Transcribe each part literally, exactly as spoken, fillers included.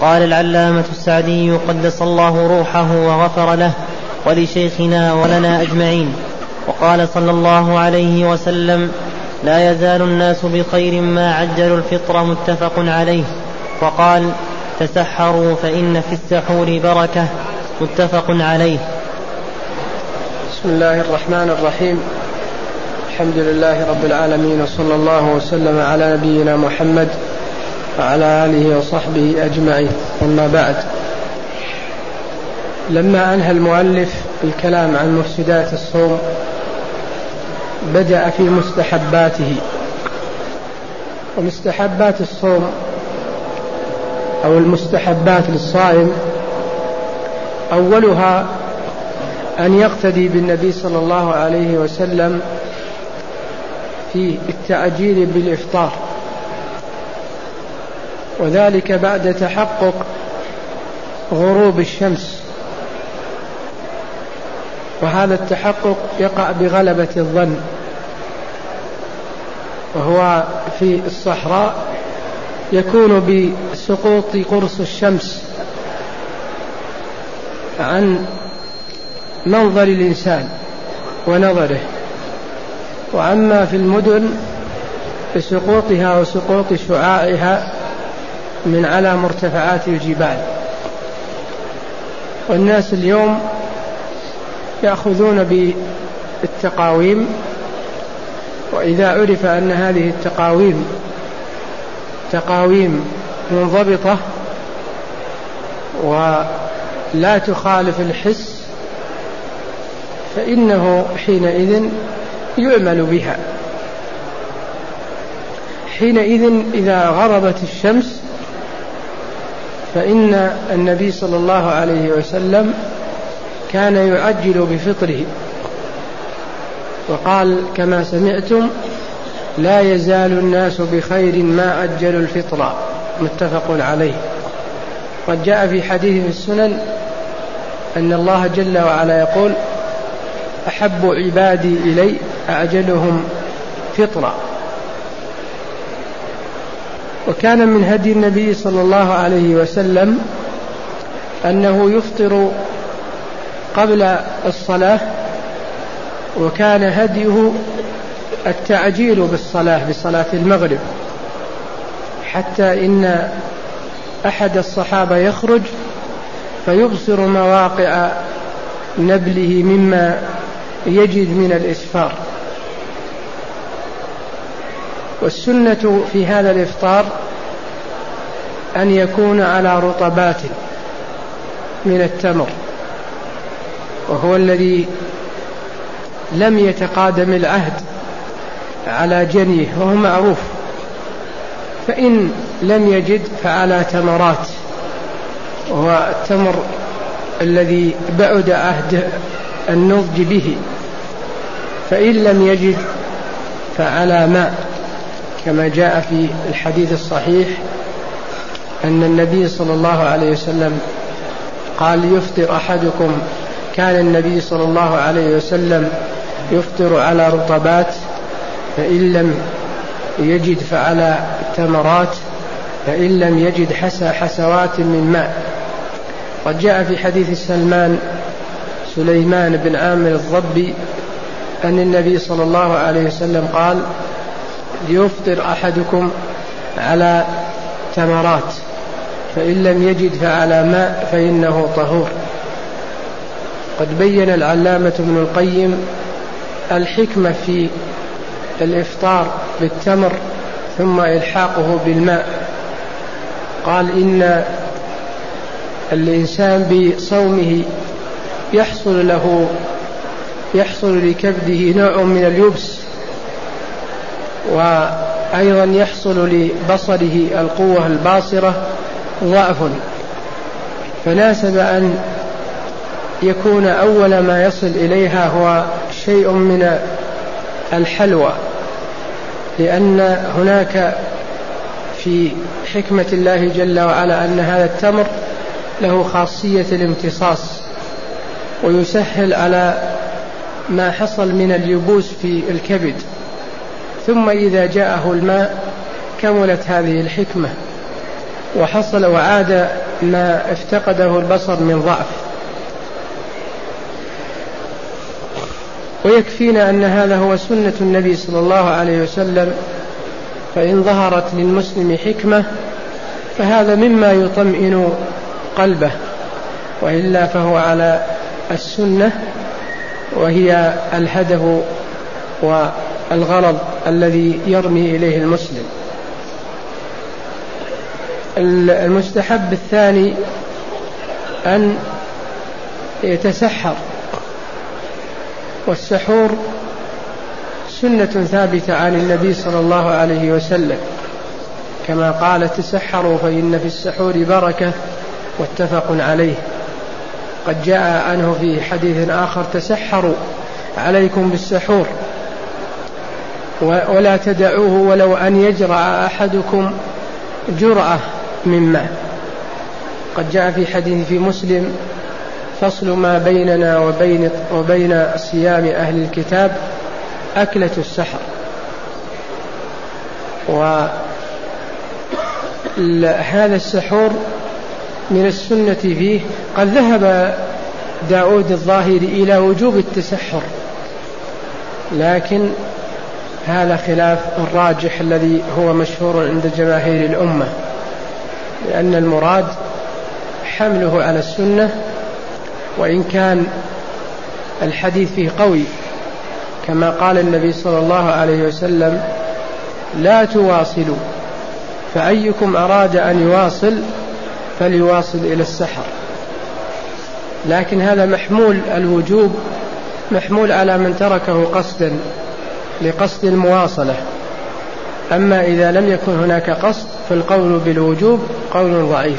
قال العلامة السعدي قدس الله روحه وغفر له ولشيخنا ولنا أجمعين. وقال صلى الله عليه وسلم: لا يزال الناس بخير ما عجلوا الفطر، متفق عليه. وقال: تسحروا فإن في السحور بركة، متفق عليه. بسم الله الرحمن الرحيم. الحمد لله رب العالمين، وصلى الله وسلم على نبينا محمد وعلى آله وصحبه أجمعين. أما بعد، لما أنهى المؤلف الكلام عن مفسدات الصوم بدأ في مستحباته. ومستحبات الصوم أو المستحبات للصائم أولها أن يقتدي بالنبي صلى الله عليه وسلم في التعجيل بالإفطار، وذلك بعد تحقق غروب الشمس، وهذا التحقق يقع بغلبة الظن، وهو في الصحراء يكون بسقوط قرص الشمس عن منظر الإنسان ونظره، وأما في المدن بسقوطها وسقوط شعاعها من على مرتفعات الجبال. والناس اليوم يأخذون بالتقاويم، وإذا عرف أن هذه التقاويم تقاويم منضبطة ولا تخالف الحس فإنه حينئذ يعمل بها. حينئذ إذا غربت الشمس فإن النبي صلى الله عليه وسلم كان يعجل بفطره، وقال كما سمعتم: لا يزال الناس بخير ما عجلوا الفطر، متفق عليه. قد جاء في حديث في السنن أن الله جل وعلا يقول: أحب عبادي إلي أعجلهم فطرا. وكان من هدي النبي صلى الله عليه وسلم أنه يفطر قبل الصلاة، وكان هديه التعجيل بالصلاة بصلاة المغرب، حتى إن أحد الصحابة يخرج فيبصر مواقع نبله مما يجد من الإسفار. والسنة في هذا الإفطار أن يكون على رطبات من التمر، وهو الذي لم يتقادم العهد على جنيه، وهو معروف. فإن لم يجد فعلى تمرات، وهو التمر الذي بعد عهد النضج به. فإن لم يجد فعلى ماء، كما جاء في الحديث الصحيح أن النبي صلى الله عليه وسلم قال: يفطر أحدكم، كان النبي صلى الله عليه وسلم يفطر على رطبات، فإن لم يجد فعلى تمرات، فإن لم يجد حسى حسوات من ماء. قد جاء في حديث سلمان سليمان بن عامر الضبي أن النبي صلى الله عليه وسلم قال: ليفطر أحدكم على تمرات، فإن لم يجد فعلى ماء فإنه طهور. قد بين العلامة ابن القيم الحكمة في الإفطار بالتمر ثم إلحاقه بالماء. قال: إن الإنسان بصومه يحصل له يحصل لكبده نوع من اليبس، وأيضا يحصل لبصره القوة الباصرة ضعف، فناسب أن يكون أول ما يصل إليها هو شيء من الحلوى، لأن هناك في حكمة الله جل وعلا أن هذا التمر له خاصية الامتصاص، ويسهل على ما حصل من اليبوس في الكبد. ثم إذا جاءه الماء كملت هذه الحكمة، وحصل وعاد ما افتقده البصر من ضعف. ويكفينا أن هذا هو سنة النبي صلى الله عليه وسلم، فإن ظهرت للمسلم حكمة فهذا مما يطمئن قلبه، وإلا فهو على السنة وهي الهدف والغرض الذي يرمي إليه المسلم. المستحب الثاني أن يتسحر، والسحور سنة ثابتة عن النبي صلى الله عليه وسلم، كما قال تسحروا فإن في السحور بركة، واتفق عليه. قد جاء عنه في حديث آخر تسحروا عليكم بالسحور ولا تدعوه ولو أن يجرع أحدكم جرعة من ماء. قد جاء في حديث في مسلم فصل ما بيننا وبين, وبين صيام أهل الكتاب أكلة السحر. وهذا السحور من السنة فيه. قد ذهب داود الظاهري إلى وجوب التسحر، لكن هذا خلاف الراجح الذي هو مشهور عند جماهير الأمة، لأن المراد حمله على السنة، وإن كان الحديث فيه قوي، كما قال النبي صلى الله عليه وسلم لا تواصلوا، فأيكم أراد أن يواصل فليواصل إلى السحر. لكن هذا محمول الوجوب محمول على من تركه قصدا لقصد المواصلة. أما إذا لم يكن هناك قصد فالقول بالوجوب قول ضعيف.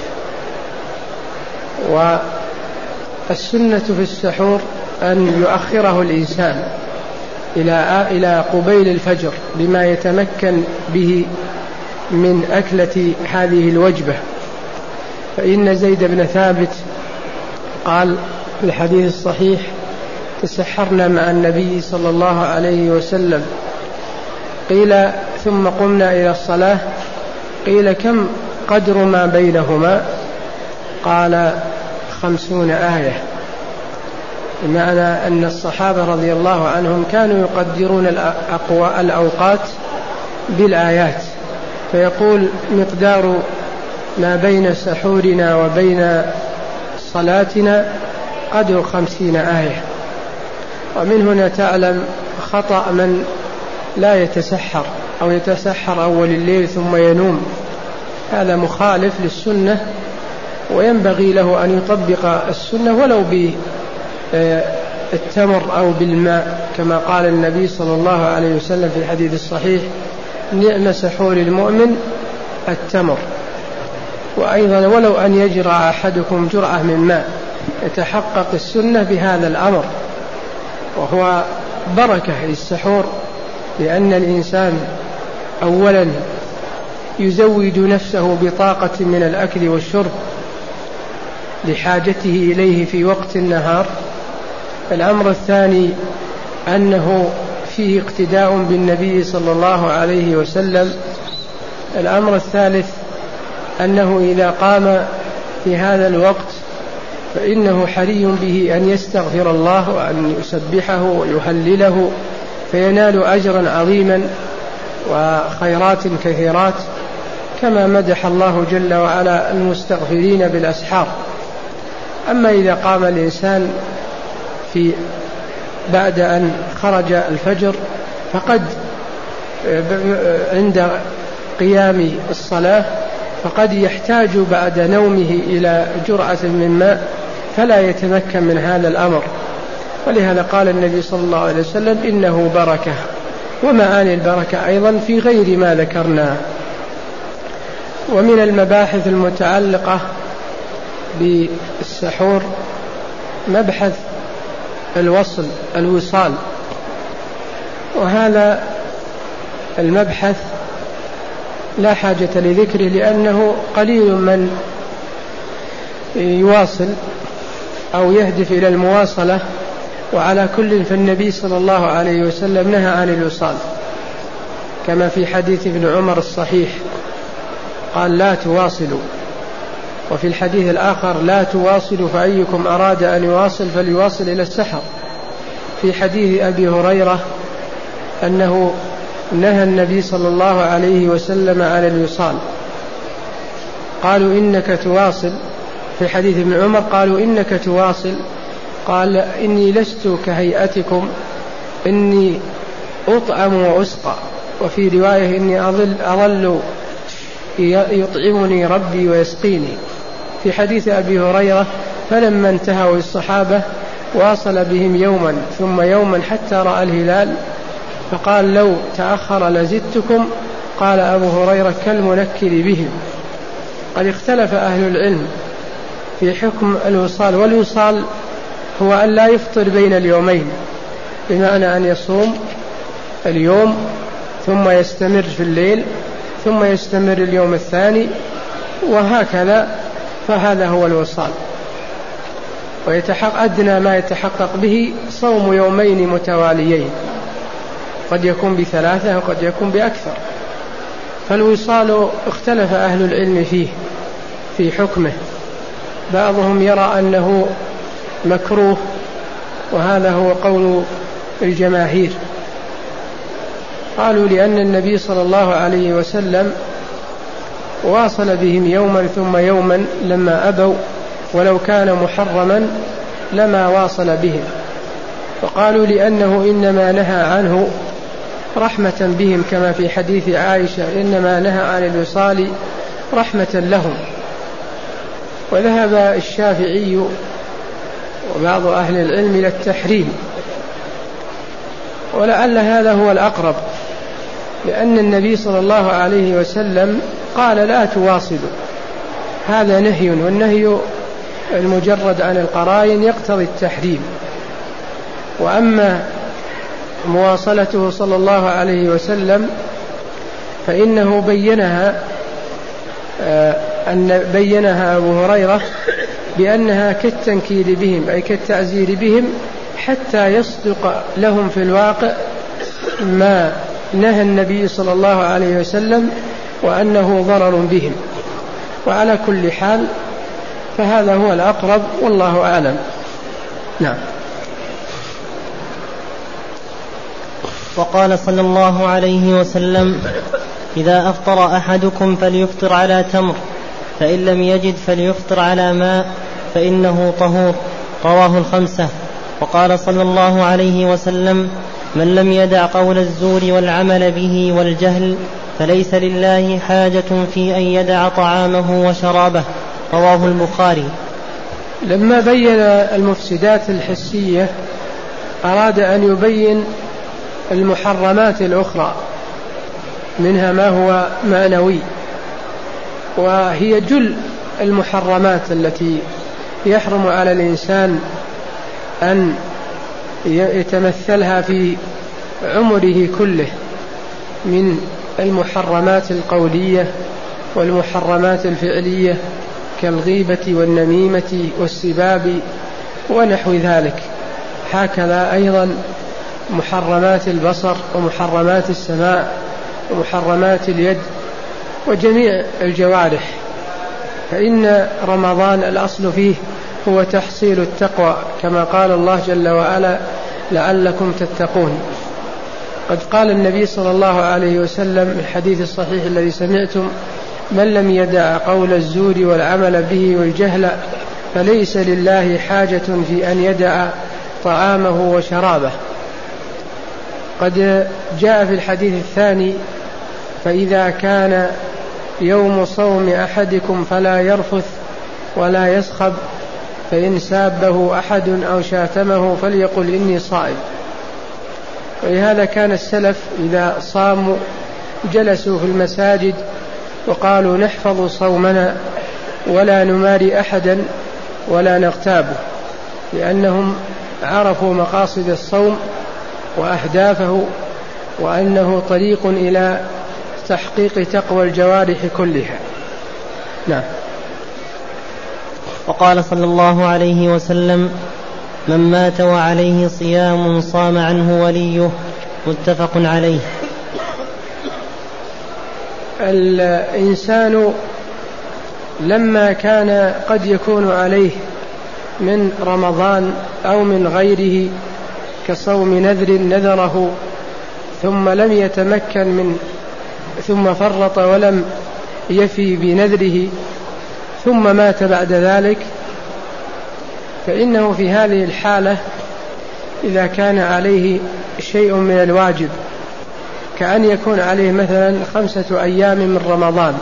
والسنة في السحور أن يؤخره الإنسان إلى إلى قبيل الفجر بما يتمكن به من أكلة هذه الوجبة. فإن زيد بن ثابت قال في الحديث الصحيح تسحرنا مع النبي صلى الله عليه وسلم، قيل ثم قمنا إلى الصلاة، قيل كم قدر ما بينهما؟ قال خمسون آية. بمعنى أن الصحابة رضي الله عنهم كانوا يقدرون الأوقات بالآيات، فيقول مقدار ما بين سحورنا وبين صلاتنا قدر خمسين آية. ومن هنا تعلم خطأ من لا يتسحر أو يتسحر أول الليل ثم ينوم، هذا مخالف للسنة، وينبغي له أن يطبق السنة ولو بالتمر أو بالماء، كما قال النبي صلى الله عليه وسلم في الحديث الصحيح نعم سحور المؤمن التمر. وأيضا ولو أن يجرع أحدكم جرعة من ماء، يتحقق السنة بهذا الأمر، وهو بركة للسحور، لأن الإنسان أولا يزود نفسه بطاقة من الأكل والشرب لحاجته إليه في وقت النهار. الأمر الثاني أنه فيه اقتداء بالنبي صلى الله عليه وسلم. الأمر الثالث أنه إذا قام في هذا الوقت فإنه حري به أن يستغفر الله وأن يسبحه ويهلله، فينال أجرا عظيما وخيرات كثيرات، كما مدح الله جل وعلا المستغفرين بالأسحار. أما إذا قام الإنسان في بعد أن خرج الفجر فقد عند قيام الصلاة فقد يحتاج بعد نومه إلى جرعة من ماء، فلا يتمكن من هذا الأمر. ولهذا قال النبي صلى الله عليه وسلم إنه بركة. ومعاني البركة أيضا في غير ما ذكرنا. ومن المباحث المتعلقة بالسحور مبحث الوصل الوصال، وهذا المبحث لا حاجة لذكره لأنه قليل من يواصل أو يهدف إلى المواصلة. وعلى كل فالنبي صلى الله عليه وسلم نهى عن الوصال، كما في حديث ابن عمر الصحيح قال لا تواصلوا. وفي الحديث الآخر لا تواصلوا فأيكم أراد أن يواصل فليواصل إلى السحر. في حديث أبي هريرة أنه نهى النبي صلى الله عليه وسلم عن الوصال، قالوا إنك تواصل. في حديث ابن عمر قالوا إنك تواصل، قال إني لست كهيئتكم، إني أطعم وأسقى. وفي رواية إني أظل, أظل يطعمني ربي ويسقيني. في حديث أبي هريرة فلما انتهوا الصحابة واصل بهم يوما ثم يوما حتى رأى الهلال، فقال لو تأخر لزدتكم. قال أبو هريرة كالمنكر بهم. قد اختلف أهل العلم في حكم الوصال، والوصال هو أن لا يفطر بين اليومين، بمعنى أن يصوم اليوم ثم يستمر في الليل ثم يستمر اليوم الثاني وهكذا، فهذا هو الوصال. ويتحقق أدنى ما يتحقق به صوم يومين متواليين، قد يكون بثلاثة وقد يكون بأكثر. فالوصال اختلف أهل العلم فيه في حكمه، بعضهم يرى أنه مكروه، وهذا هو قول الجماهير. قالوا لأن النبي صلى الله عليه وسلم واصل بهم يوما ثم يوما لما أبوا، ولو كان محرما لما واصل بهم. وقالوا لأنه إنما نهى عنه رحمة بهم، كما في حديث عائشة إنما نهى عن الوصال رحمة لهم. وذهب الشافعي وبعض أهل العلم إلى التحريم، ولعل هذا هو الأقرب، لأن النبي صلى الله عليه وسلم قال لا تواصلوا، هذا نهي، والنهي المجرد عن القرائن يقتضي التحريم. وأما مواصلته صلى الله عليه وسلم فإنه بينها أن بينها أبو هريرة بأنها كالتنكيل بهم، أي كالتعزير بهم، حتى يصدق لهم في الواقع ما نهى النبي صلى الله عليه وسلم وأنه ضرر بهم. وعلى كل حال فهذا هو الأقرب والله أعلم. نعم. وقال صلى الله عليه وسلم إذا أفطر أحدكم فليفطر على تمر، فإن لم يجد فليفطر على ماء فإنه طهور، رواه الخمسة. وقال صلى الله عليه وسلم من لم يدع قول الزور والعمل به والجهل فليس لله حاجة في أن يدع طعامه وشرابه، رواه البخاري. لما بين المفسدات الحسية أراد أن يبين المحرمات الأخرى، منها ما هو معنوي، وهي جل المحرمات التي يحرم على الإنسان أن يتمثلها في عمره كله، من المحرمات القولية والمحرمات الفعلية كالغيبة والنميمة والسباب ونحو ذلك. هكذا أيضا محرمات البصر ومحرمات السماع ومحرمات اليد وجميع الجوارح. فإن رمضان الأصل فيه هو تحصيل التقوى، كما قال الله جل وعلا لعلكم تتقون. قد قال النبي صلى الله عليه وسلم في الحديث الصحيح الذي سمعتم من لم يدع قول الزور والعمل به والجهل فليس لله حاجة في أن يدع طعامه وشرابه. قد جاء في الحديث الثاني فإذا كان يوم صوم أحدكم فلا يرفث ولا يسخب، فإن سابه أحد أو شاتمه فليقل إني صائم. ولهذا كان السلف إذا صاموا جلسوا في المساجد وقالوا نحفظ صومنا ولا نماري أحدا ولا نغتابه، لأنهم عرفوا مقاصد الصوم وأهدافه، وأنه طريق إلى تحقيق تقوى الجوارح كلها. نعم. وقال صلى الله عليه وسلم من مات وعليه صيام صام عنه وليه، متفق عليه. الإنسان لما كان قد يكون عليه من رمضان أو من غيره كصوم نذر نذره ثم لم يتمكن من ثم فرط ولم يفي بنذره ثم مات بعد ذلك، فإنه في هذه الحالة إذا كان عليه شيء من الواجب كأن يكون عليه مثلا خمسة أيام من رمضان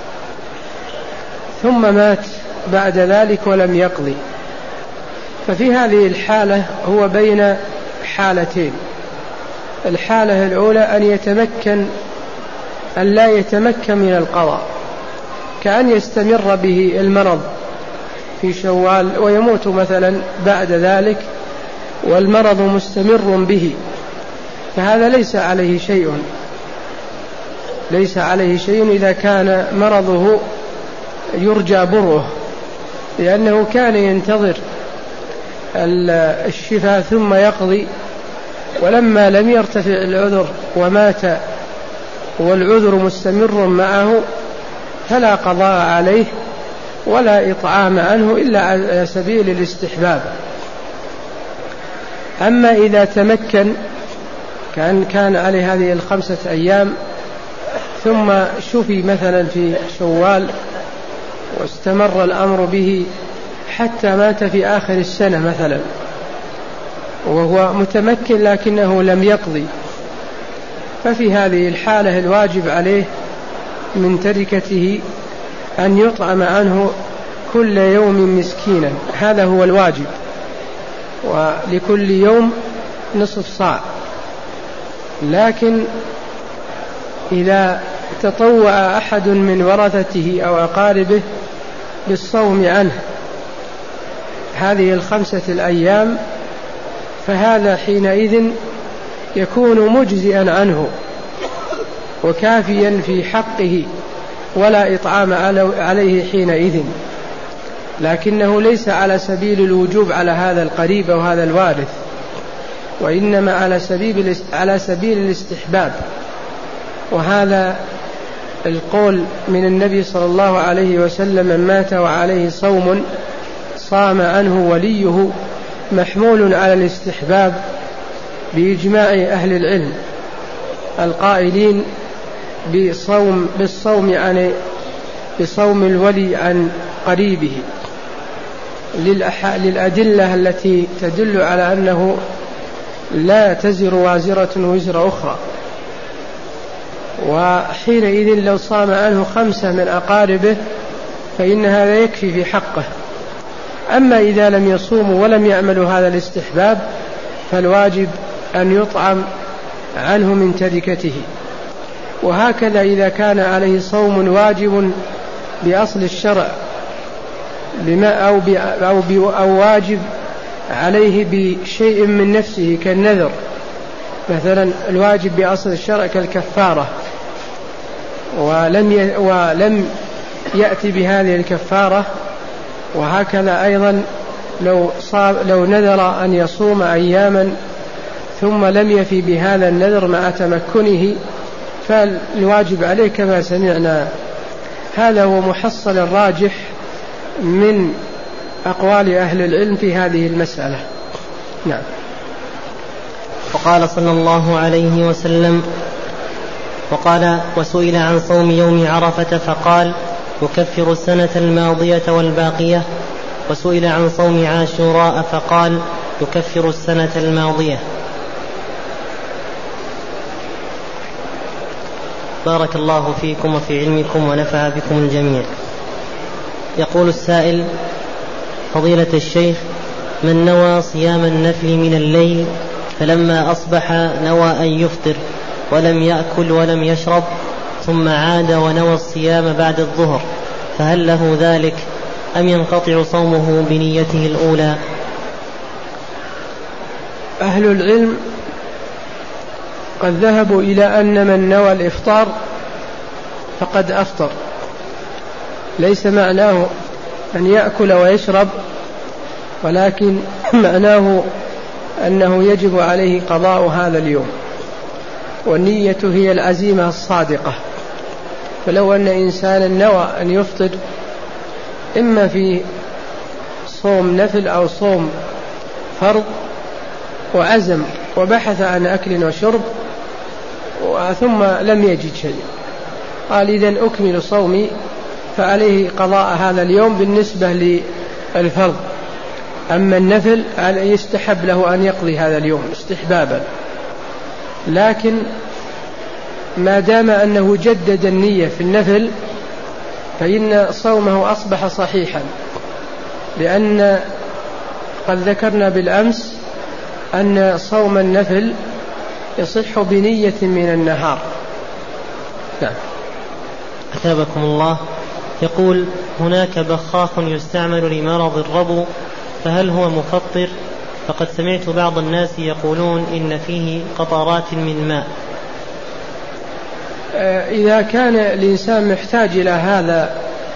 ثم مات بعد ذلك ولم يقضي، ففي هذه الحالة هو بين حالتين. الحالة الأولى أن يتمكن أن لا يتمكن من القضاء، كأن يستمر به المرض في شوال ويموت مثلا بعد ذلك والمرض مستمر به، فهذا ليس عليه شيء ليس عليه شيء إذا كان مرضه يرجى بره، لأنه كان ينتظر الشفاء ثم يقضي، ولما لم يرتفع العذر ومات والعذر مستمر معه فلا قضاء عليه ولا إطعام عنه إلا على سبيل الاستحباب. أما إذا تمكن كان كان عليه هذه الخمسة أيام ثم شفي مثلا في شوال واستمر الأمر به حتى مات في آخر السنة مثلا وهو متمكن لكنه لم يقضي، ففي هذه الحالة الواجب عليه من تركته أن يطعم عنه كل يوم مسكينا، هذا هو الواجب، ولكل يوم نصف صاع. لكن إذا تطوع أحد من ورثته أو أقاربه بالصوم عنه هذه الخمسة الأيام فهذا حينئذ يكون مجزئا عنه وكافيا في حقه ولا إطعام عليه حينئذ، لكنه ليس على سبيل الوجوب على هذا القريب أو هذا الوارث، وإنما على سبيل على سبيل الاستحباب. وهذا القول من النبي صلى الله عليه وسلم: من مات وعليه صوم صام عنه وليه، محمول على الاستحباب بإجماع أهل العلم القائلين بصوم بالصوم عن بصوم الولي عن قريبه، للأدلة التي تدل على أنه لا تزر وازرة وزر أخرى. وحينئذ لو صام عنه خمسة من أقاربه فإن هذا يكفي في حقه. أما إذا لم يصوموا ولم يعملوا هذا الاستحباب فالواجب أن يطعم عنه من تركته. وهكذا إذا كان عليه صوم واجب بأصل الشرع بما أو, أو, أو واجب عليه بشيء من نفسه كالنذر، مثلا الواجب بأصل الشرع كالكفارة ولم ي... ولم يأتي بهذه الكفارة، وهكذا أيضا لو, صاب... لو نذر أن يصوم أياما ثم لم يفي بهذا النذر مع تمكنه فالواجب عليه كما سمعنا. هذا هو محصل الراجح من أقوال أهل العلم في هذه المسألة. نعم. وقال صلى الله عليه وسلم وقال وسئل عن صوم يوم عرفة فقال يكفر السنة الماضية والباقية، وسئل عن صوم عاشوراء فقال يكفر السنة الماضية. بارك الله فيكم وفي علمكم ونفع بكم الجميع. يقول السائل: فضيلة الشيخ، من نوى صيام النفل من الليل فلما أصبح نوى أن يفطر ولم يأكل ولم يشرب ثم عاد ونوى الصيام بعد الظهر، فهل له ذلك أم ينقطع صومه بنيته الأولى؟ أهل العلم قد ذهبوا إلى أن من نوى الإفطار فقد أفطر، ليس معناه أن يأكل ويشرب، ولكن معناه أنه يجب عليه قضاء هذا اليوم، والنية هي العزيمة الصادقة. فلو أن إنسانا نوى أن يفطر إما في صوم نفل أو صوم فرض وعزم وبحث عن أكل وشرب ثم لم يجد شيء، قال إذن أكمل صومي، فعليه قضاء هذا اليوم بالنسبة للفرض. أما النفل يستحب له أن يقضي هذا اليوم استحبابا، لكن ما دام أنه جدد النية في النفل فإن صومه أصبح صحيحا، لأن قد ذكرنا بالأمس أن صوم النفل يصح بنية من النهار. نعم. أثابكم الله. يقول: هناك بخاخ يستعمل لمرض الربو، فهل هو مفطر؟ فقد سمعت بعض الناس يقولون إن فيه قطرات من ماء. إذا كان الإنسان محتاج إلى هذا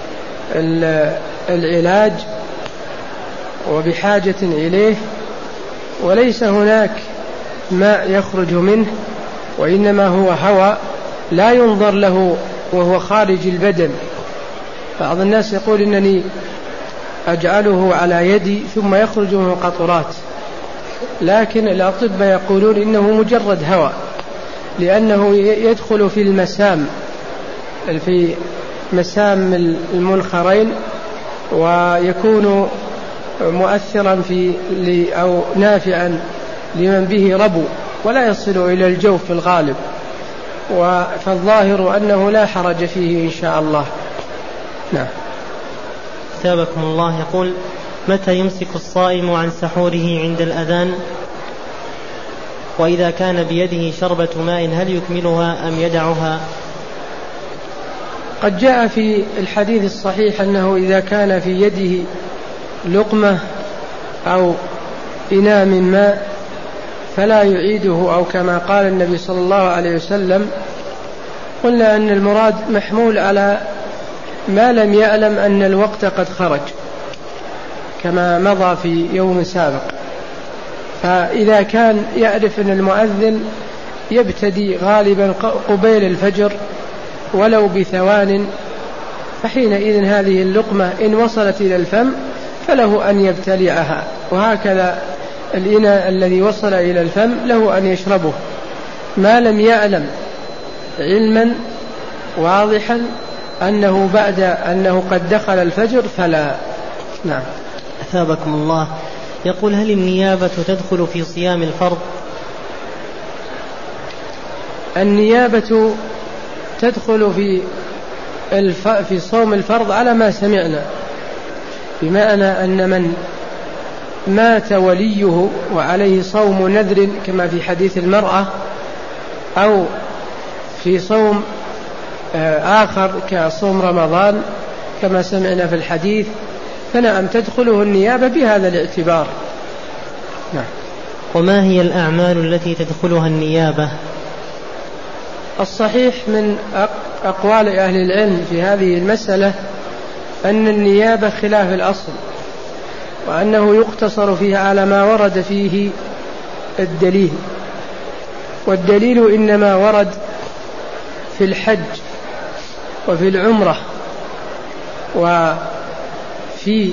العلاج وبحاجة إليه وليس هناك ماء يخرج منه وإنما هو هواء لا ينظر له وهو خارج البدن، بعض الناس يقول إنني أجعله على يدي ثم يخرج منه قطرات، لكن الأطباء يقولون إنه مجرد هواء، لأنه يدخل في المسام في مسام المنخرين ويكون مؤثرا في أو نافعا لمن به ربو ولا يصل إلى الجوف في الغالب، فالظاهر أنه لا حرج فيه إن شاء الله. نعم. أثابكم الله. يقول: متى يمسك الصائم عن سحوره عند الأذان؟ وإذا كان بيده شربة ماء هل يكملها أم يدعها؟ قد جاء في الحديث الصحيح أنه إذا كان في يده لقمة أو إناء من ماء فلا يعيده، أو كما قال النبي صلى الله عليه وسلم. قلنا أن المراد محمول على ما لم يعلم أن الوقت قد خرج كما مضى في يوم سابق، فإذا كان يعرف أن المؤذن يبتدي غالبا قبيل الفجر ولو بثوان، فحينئذ هذه اللقمة إن وصلت إلى الفم فله أن يبتلعها، وهكذا الإناء الذي وصل إلى الفم له أن يشربه ما لم يعلم علما واضحا أنه بعد أنه قد دخل الفجر فلا. نعم. أثابكم الله. يقول: هل النيابة تدخل في صيام الفرض؟ النيابة تدخل في الف... في صوم الفرض على ما سمعنا، بمعنى أن من مات وليه وعليه صوم نذر كما في حديث المرأة، أو في صوم آخر كصوم رمضان كما سمعنا في الحديث، فنعم تدخله النيابة بهذا الاعتبار. نعم. وما هي الأعمال التي تدخلها النيابة؟ الصحيح من أقوال أهل العلم في هذه المسألة أن النيابة خلاف الأصل، وأنه يقتصر فيها على ما ورد فيه الدليل، والدليل إنما ورد في الحج وفي العمرة وفي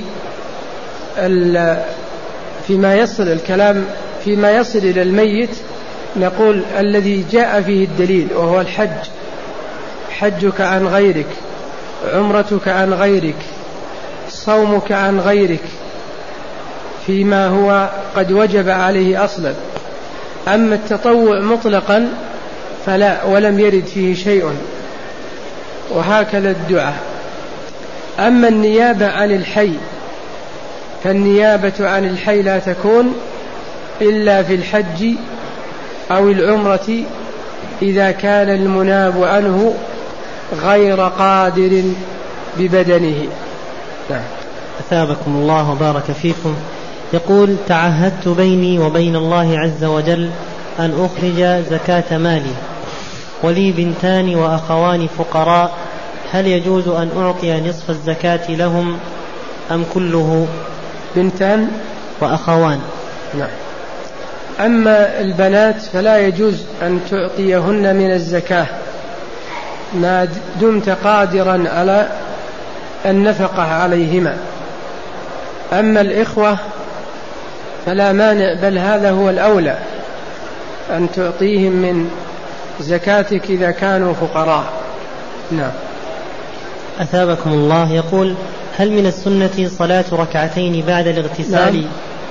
فيما يصل الكلام فيما يصل إلى الميت نقول الذي جاء فيه الدليل وهو الحج، حجك عن غيرك، عمرتك عن غيرك، صومك عن غيرك فيما هو قد وجب عليه أصلا. أما التطوع مطلقا فلا، ولم يرد فيه شيء، وهكذا الدعاء. أما النيابة عن الحي فالنيابة عن الحي لا تكون إلا في الحج أو العمرة إذا كان المناب عنه غير قادر ببدنه. نعم. أثابكم الله وبارك فيكم. يقول: تعهدت بيني وبين الله عز وجل أن أخرج زكاة مالي، ولي بنتان وأخوان فقراء، هل يجوز أن أعطي نصف الزكاة لهم أم كله؟ بنتان وأخوان. نعم. أما البنات فلا يجوز أن تعطيهن من الزكاة ما دمت قادرا على النفقة عليهما. أما الإخوة فلا مانع، بل هذا هو الأولى، أن تعطيهم من زكاتك إذا كانوا فقراء. نعم. أثابكم الله. يقول: هل من السنة صلاة ركعتين بعد الاغتسال؟ نعم.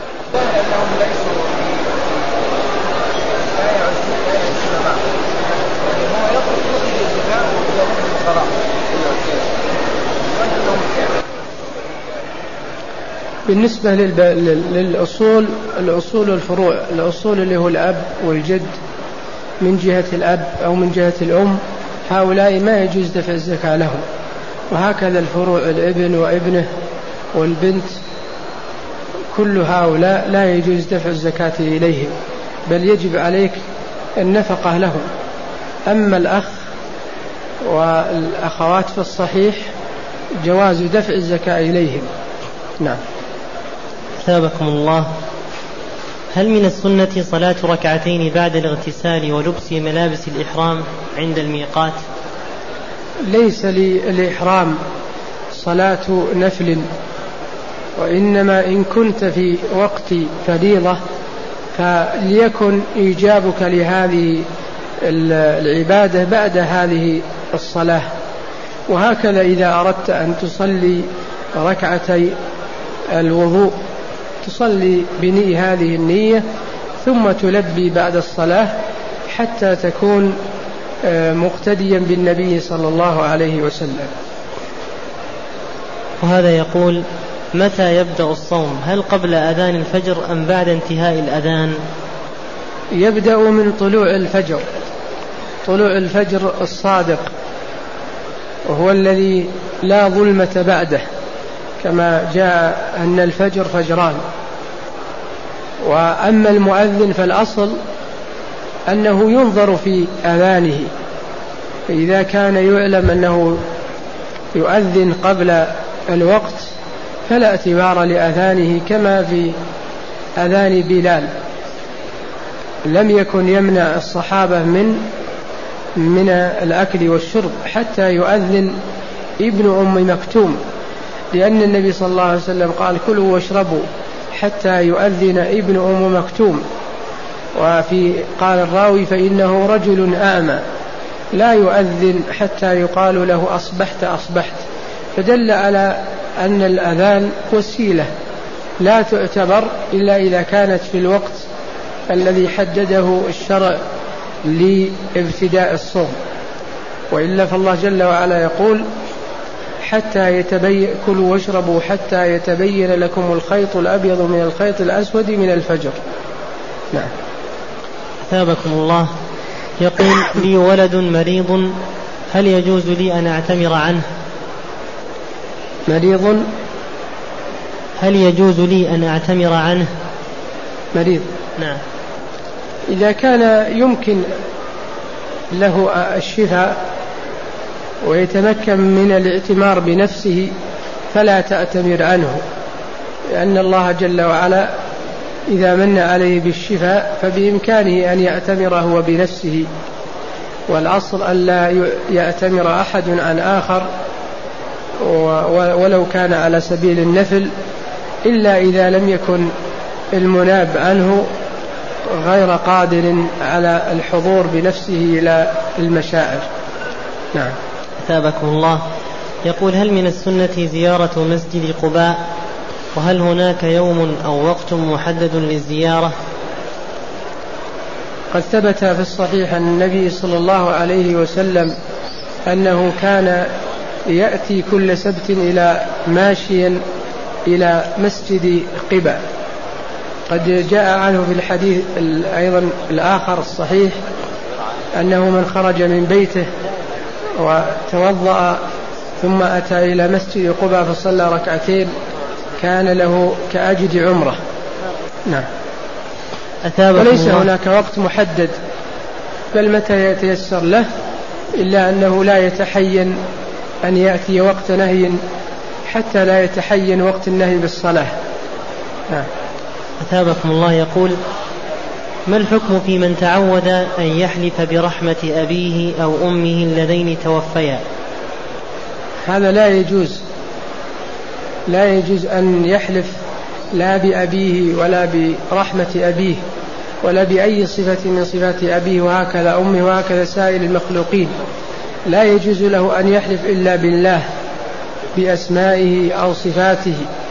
بالنسبة للأصول، الأصول والفروع، الأصول اللي هو الأب والجد من جهة الأب أو من جهة الأم، هؤلاء ما يجوز دفع الزكاة لهم، وهكذا الفروع، الابن وابنه والبنت، كل هؤلاء لا يجوز دفع الزكاة إليهم، بل يجب عليك النفقة لهم. أما الأخ والأخوات فالصحيح جواز دفع الزكاة إليهم. نعم. أثابكم الله. هل من السنة صلاة ركعتين بعد الاغتسال ولبس ملابس الإحرام عند الميقات؟ ليس للإحرام صلاة نفل، وإنما إن كنت في وقت فريضة فليكن إيجابك لهذه العبادة بعد هذه الصلاة. وهكذا إذا أردت أن تصلي ركعتي الوضوء تصلي بني هذه النية ثم تلبي بعد الصلاة حتى تكون مقتديا بالنبي صلى الله عليه وسلم. وهذا يقول: متى يبدأ الصوم؟ هل قبل أذان الفجر أم بعد انتهاء الأذان؟ يبدأ من طلوع الفجر، طلوع الفجر الصادق، وهو الذي لا ظلمة بعده، كما جاء أن الفجر فجران. وأما المؤذن فالأصل أنه ينظر في أذانه، فإذا كان يعلم أنه يؤذن قبل الوقت فلا اعتبار لأذانه، كما في أذان بلال لم يكن يمنع الصحابة من من الأكل والشرب حتى يؤذن ابن أم مكتوم، لأن النبي صلى الله عليه وسلم قال: كلوا واشربوا حتى يؤذن ابن أم مكتوم. وفي قال الراوي: فإنه رجل أعمى لا يؤذن حتى يقال له أصبحت أصبحت. فدل على أن الأذان وسيلة لا تعتبر إلا إذا كانت في الوقت الذي حدده الشرع لابتداء الصوم، وإلا فالله جل وعلا يقول: حتى يتبين كلوا واشربوا حتى يتبين لكم الخيط الأبيض من الخيط الأسود من الفجر. نعم. أثابكم الله. يقول: لي ولد مريض، هل يجوز لي أن أعتمر عنه؟ مريض، هل يجوز لي أن أعتمر عنه؟ مريض، نعم. إذا كان يمكن له الشفاء ويتمكن من الاعتمار بنفسه فلا تأتمر عنه، لأن الله جل وعلا إذا من عليه بالشفاء فبإمكانه أن يأتمر هو بنفسه، والأصل أن لا يأتمر أحد عن آخر ولو كان على سبيل النفل، إلا إذا لم يكن المناب عنه غير قادر على الحضور بنفسه إلى المشاعر. نعم. أثابكم الله. يقول: هل من السنة زيارة مسجد قباء؟ وهل هناك يوم أو وقت محدد للزيارة؟ قد ثبت في الصحيح عن النبي صلى الله عليه وسلم أنه كان يأتي كل سبت إلى ماشيا إلى مسجد قباء. قد جاء عنه في الحديث أيضا الآخر الصحيح أنه من خرج من بيته وتوضأ ثم أتى إلى مسجد قباء فصلى ركعتين كان له كأجر عمره. نعم. وليس هناك وقت محدد، بل متى يتيسر له، إلا أنه لا يتحين أن يأتي وقت نهي حتى لا يتحين وقت النهي بالصلاة. نعم. أثابكم الله. يقول: ما الحكم في من تعود أن يحلف برحمة أبيه أو أمه اللذين توفيا؟ هذا لا يجوز لا يجوز أن يحلف لا بأبيه ولا برحمة أبيه ولا بأي صفة من صفات أبيه، وهكذا أمه، وهكذا سائر المخلوقين. لا يجوز له أن يحلف إلا بالله بأسمائه أو صفاته.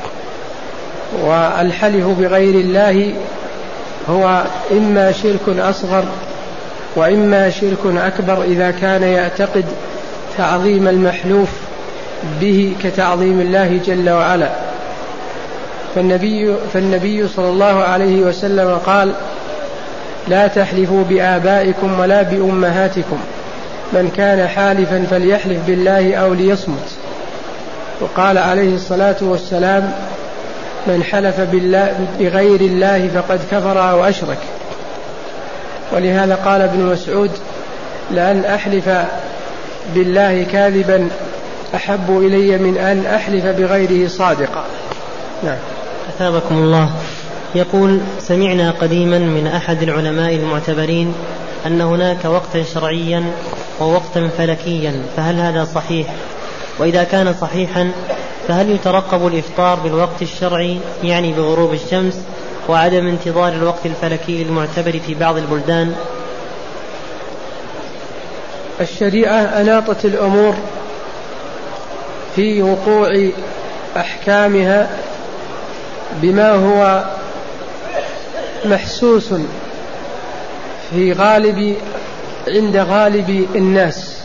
والحلف بغير الله هو إما شرك أصغر وإما شرك أكبر إذا كان يعتقد تعظيم المحلوف به كتعظيم الله جل وعلا. فالنبي, فالنبي صلى الله عليه وسلم قال: لا تحلفوا بآبائكم ولا بأمهاتكم، من كان حالفا فليحلف بالله أو ليصمت. وقال عليه الصلاة والسلام: من حلف بالله بغير الله فقد كفر أو أشرك. ولهذا قال ابن مسعود: لأن أحلف بالله كاذبا أحب إلي من أن أحلف بغيره صادقا. نعم. أثابكم الله. يقول: سمعنا قديما من أحد العلماء المعتبرين أن هناك وقتا شرعيا ووقتا فلكيا، فهل هذا صحيح؟ وإذا كان صحيحا فهل يترقب الإفطار بالوقت الشرعي يعني بغروب الشمس وعدم انتظار الوقت الفلكي المعتبر في بعض البلدان؟ الشريعة أناطت الأمور في وقوع أحكامها بما هو محسوس في غالب عند غالب الناس.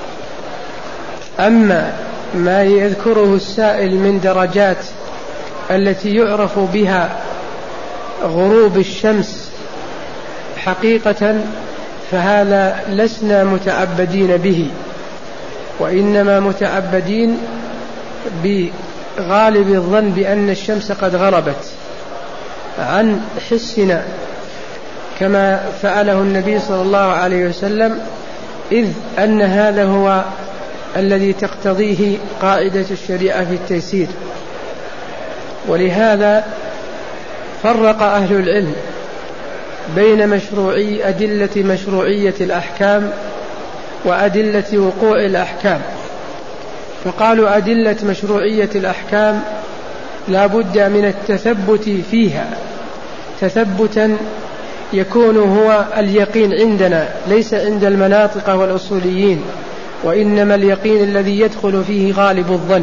أما ما يذكره السائل من درجات التي يعرف بها غروب الشمس حقيقة فهذا لسنا متعبدين به، وإنما متعبدين بغالب الظن بأن الشمس قد غربت عن حسنا كما فعله النبي صلى الله عليه وسلم، إذ أن هذا هو الذي تقتضيه قاعدة الشريعة في التيسير. ولهذا فرق أهل العلم بين مشروعي أدلة مشروعية الأحكام وأدلة وقوع الأحكام. فقالوا أدلة مشروعية الأحكام لا بد من التثبت فيها تثبتا يكون هو اليقين عندنا ليس عند المناطق والأصوليين، وإنما اليقين الذي يدخل فيه غالب الظن،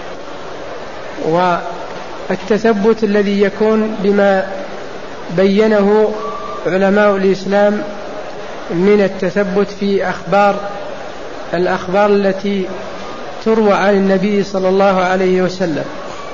والتثبت الذي يكون بما بينه علماء الإسلام من التثبت في أخبار الأخبار التي تروى عن النبي صلى الله عليه وسلم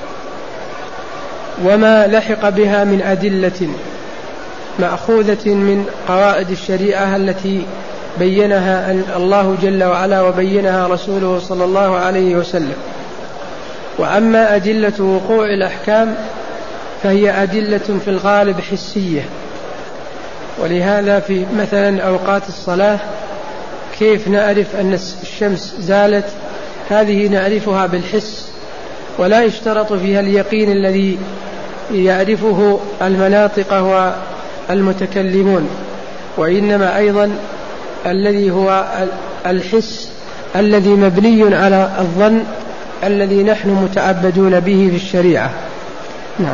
وما لحق بها من أدلة مأخوذة من قواعد الشريعة التي بينها الله جل وعلا وبينها رسوله صلى الله عليه وسلم. وأما أدلة وقوع الأحكام فهي أدلة في الغالب حسية. ولهذا في مثلا أوقات الصلاة كيف نعرف أن الشمس زالت؟ هذه نعرفها بالحس، ولا يشترط فيها اليقين الذي يعرفه المناطق والمتكلمون، وإنما أيضا الذي هو الحس الذي مبني على الظن الذي نحن متعبدون به في الشريعة. نعم.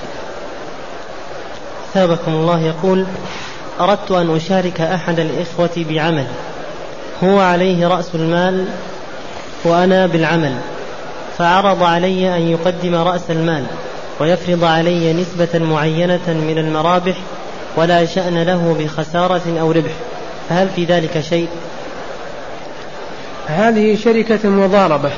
ثابكم الله. يقول: أردت أن أشارك أحد الإخوة بعمل هو عليه رأس المال وأنا بالعمل، فعرض علي أن يقدم رأس المال ويفرض علي نسبة معينة من المرابح ولا شأن له بخسارة أو ربح، فهل في ذلك شيء؟ هذه شركة مضاربة،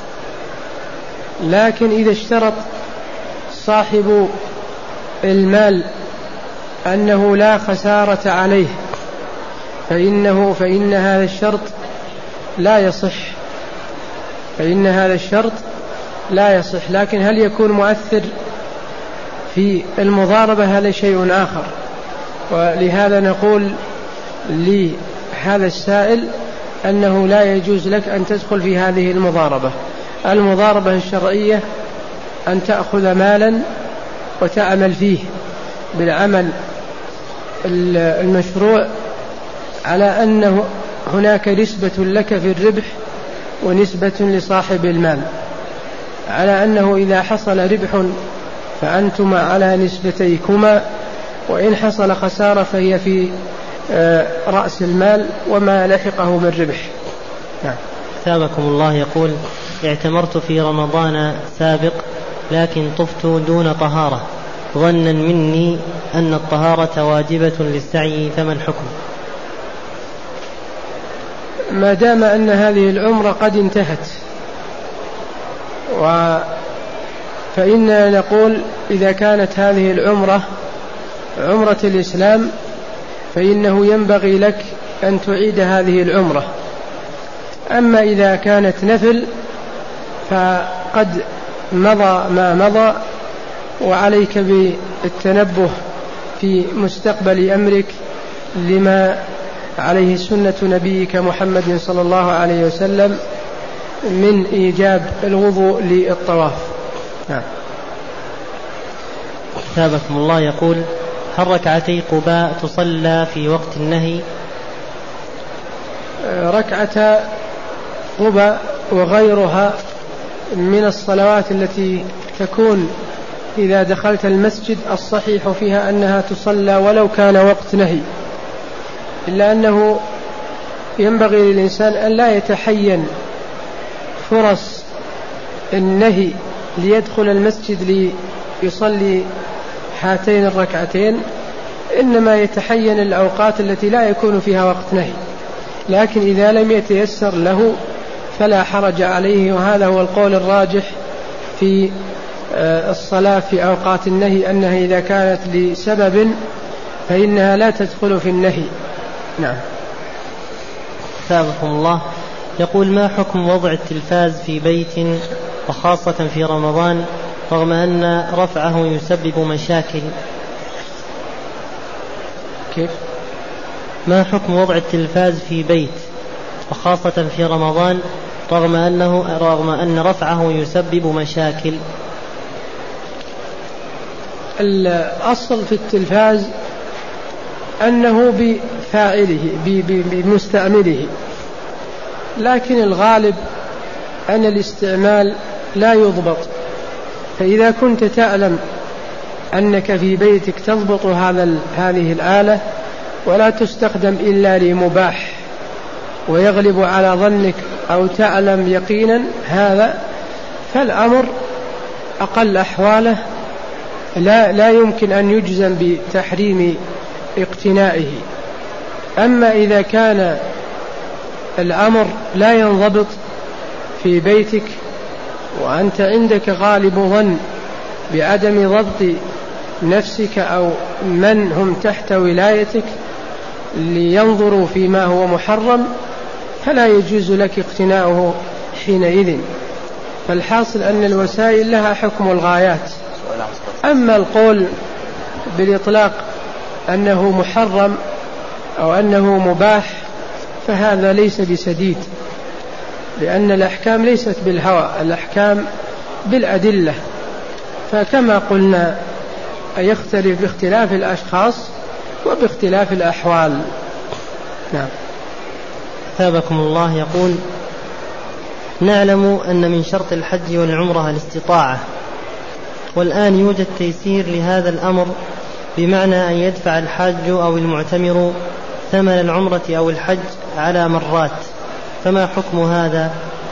لكن إذا اشترط صاحب المال أنه لا خسارة عليه فإنه فإن هذا الشرط لا يصح فإن هذا الشرط لا يصح. لكن هل يكون مؤثر في المضاربة؟ هذا شيء آخر. ولهذا نقول لهذا السائل أنه لا يجوز لك أن تدخل في هذه المضاربة. المضاربة الشرعية أن تأخذ مالا وتعمل فيه بالعمل المشروع على أنه هناك نسبة لك في الربح ونسبة لصاحب المال. على أنه إذا حصل ربح فأنتما على نسبتيكما، وإن حصل خسارة فهي في رأس المال وما لحقه من ربح. نعم. ثابكم الله يقول: اعتمرت في رمضان سابق لكن طفت دون طهارة ظنا مني أن الطهارة واجبة للسعي، فما الحكم؟ ما دام أن هذه العمرة قد انتهت و فإننا نقول إذا كانت هذه العمرة عمرة الإسلام فإنه ينبغي لك أن تعيد هذه العمرة. أما إذا كانت نفل فقد مضى ما مضى، وعليك بالتنبه في مستقبل أمرك لما عليه سنة نبيك محمد صلى الله عليه وسلم من إيجاب الوضوء للطواف. نعم. ثابكم الله يقول: هل ركعتي قباء تصلى في وقت النهي؟ ركعة قباء وغيرها من الصلوات التي تكون إذا دخلت المسجد الصحيح فيها أنها تصلى ولو كان وقت نهي، إلا أنه ينبغي للإنسان أن لا يتحين فرص النهي ليدخل المسجد ليصلي هاتين الركعتين، إنما يتحين الأوقات التي لا يكون فيها وقت نهي. لكن إذا لم يتيسر له فلا حرج عليه، وهذا هو القول الراجح في الصلاة في أوقات النهي، أنها إذا كانت لسبب فإنها لا تدخل في النهي. نعم. ثابكم الله يقول: ما حكم وضع التلفاز في بيت وخاصة في رمضان رغم أن رفعه يسبب مشاكل؟ كيف؟ ما حكم وضع التلفاز في بيت وخاصة في رمضان رغم أنه رغم أن رفعه يسبب مشاكل؟ الأصل في التلفاز أنه بفاعله بمستعمله، لكن الغالب أن الاستعمال لا يضبط. فإذا كنت تعلم أنك في بيتك تضبط هذا هذه الآلة ولا تستخدم إلا لمباح ويغلب على ظنك أو تعلم يقينا هذا، فالأمر أقل أحواله لا, لا يمكن أن يجزم بتحريم اقتنائه. أما إذا كان الأمر لا ينضبط في بيتك وأنت عندك غالب ظن بعدم ضبط نفسك أو من هم تحت ولايتك لينظروا فيما هو محرم، فلا يجوز لك اقتناؤه حينئذ. فالحاصل أن الوسائل لها حكم الغايات. أما القول بالإطلاق أنه محرم أو أنه مباح فهذا ليس بسديد، لأن الأحكام ليست بالهوى، الأحكام بالأدلة. فكما قلنا يختلف باختلاف الأشخاص وباختلاف الأحوال. نعم. ثابكم الله يقول: نعلم أن من شرط الحج والعمرة الاستطاعة، والآن يوجد تيسير لهذا الأمر، بمعنى أن يدفع الحاج أو المعتمر ثمن العمرة أو الحج على مرات، فما حكم هذا؟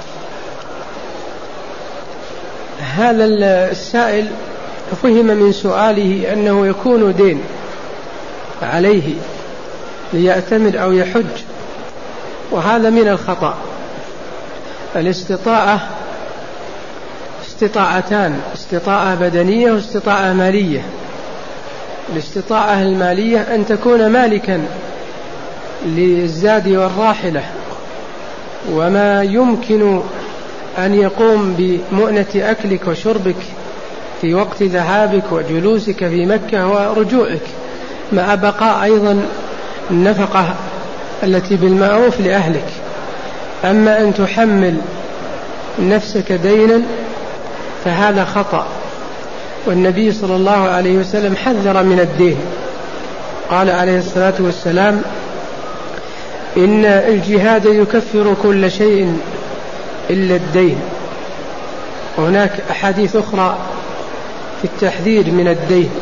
هذا السائل فهم من سؤاله أنه يكون دين عليه ليعتمر أو يحج، وهذا من الخطأ. الاستطاعة استطاعتان: استطاعة بدنية واستطاعة مالية. الاستطاعة المالية أن تكون مالكا للزاد والراحلة وما يمكن أن يقوم بمؤنة أكلك وشربك في وقت ذهابك وجلوسك في مكة ورجوعك، مع بقاء أيضا النفقة التي بالمعروف لأهلك. أما أن تحمل نفسك دينا فهذا خطأ، والنبي صلى الله عليه وسلم حذر من الدين. قال عليه الصلاة والسلام: إن الجهاد يكفر كل شيء إلا الدين. وهناك أحاديث أخرى في التحذير من الدين.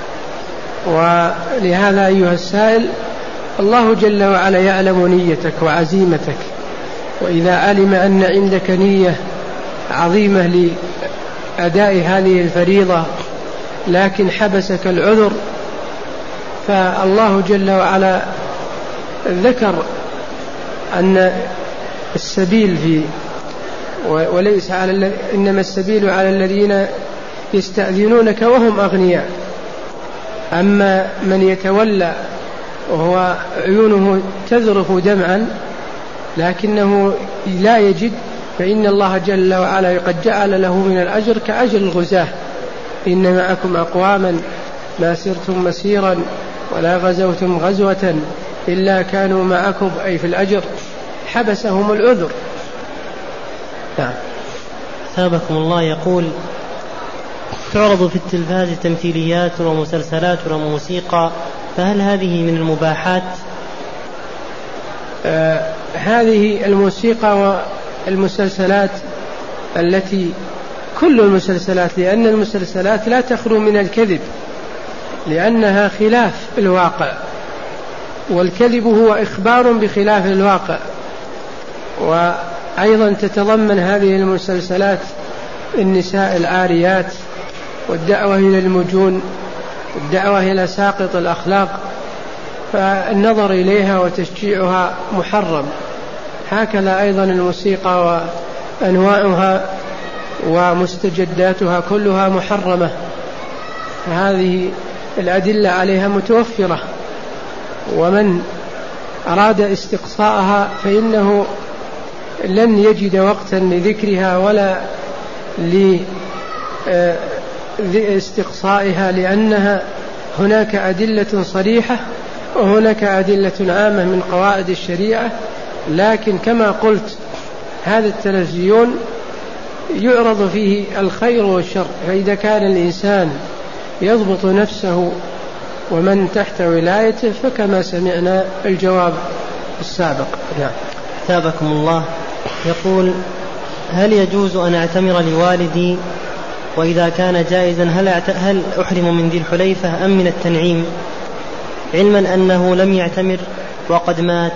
ولهذا أيها السائل، الله جل وعلا يعلم نيتك وعزيمتك، وإذا علم أن عندك نية عظيمة لأداء هذه الفريضة لكن حبسك العذر، فالله جل وعلا ذكر أن السبيل في وليس على إنما السبيل على الذين يستأذنونك وهم أغنياء، أما من يتولى وهو عيونه تذرف دمعا لكنه لا يجد، فإن الله جل وعلا قد جعل له من الأجر كأجر الغزاة. إن معكم أقواما ما سرتم مسيرا ولا غزوتم غزوة إلا كانوا معكم، أي في الأجر حبسهم العذر. نعم. ثابكم الله يقول: تعرض في التلفاز تمثيليات ومسلسلات وموسيقى، فهل هذه من المباحات؟ آه هذه الموسيقى والمسلسلات التي كل المسلسلات، لأن المسلسلات لا تخلو من الكذب لأنها خلاف الواقع، والكذب هو إخبار بخلاف الواقع. وأيضا تتضمن هذه المسلسلات النساء العاريات والدعوة إلى المجون والدعوة إلى ساقط الأخلاق، فالنظر إليها وتشجيعها محرم. هكذا أيضا الموسيقى وأنواعها ومستجداتها كلها محرمة، هذه الأدلة عليها متوفرة، ومن أراد استقصاءها فإنه لن يجد وقتا لذكرها ولا لاستقصائها، لأنها هناك أدلة صريحة وهناك أدلة عامة من قواعد الشريعة. لكن كما قلت هذا التلفزيون يعرض فيه الخير والشر، فإذا كان الإنسان يضبط نفسه ومن تحت ولايته فكما سمعنا الجواب السابق. نعم. ثابكم الله يقول: هل يجوز أن أعتمر لوالدي؟ وإذا كان جائزا هل, هل أحرم من ذي الحليفة أم من التنعيم، علما أنه لم يعتمر وقد مات؟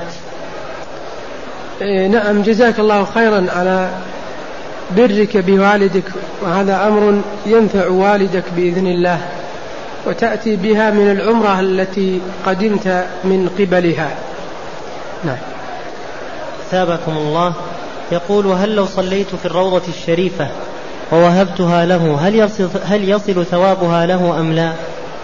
إيه نعم، جزاك الله خيرا على برك بوالدك، وهذا أمر ينفع والدك بإذن الله، وتأتي بها من العمرة التي قدمت من قبلها. نعم. ثابكم الله يقول: وهل لو صليت في الروضة الشريفة ووهبتها له هل يصل, هل يصل ثوابها له أم لا؟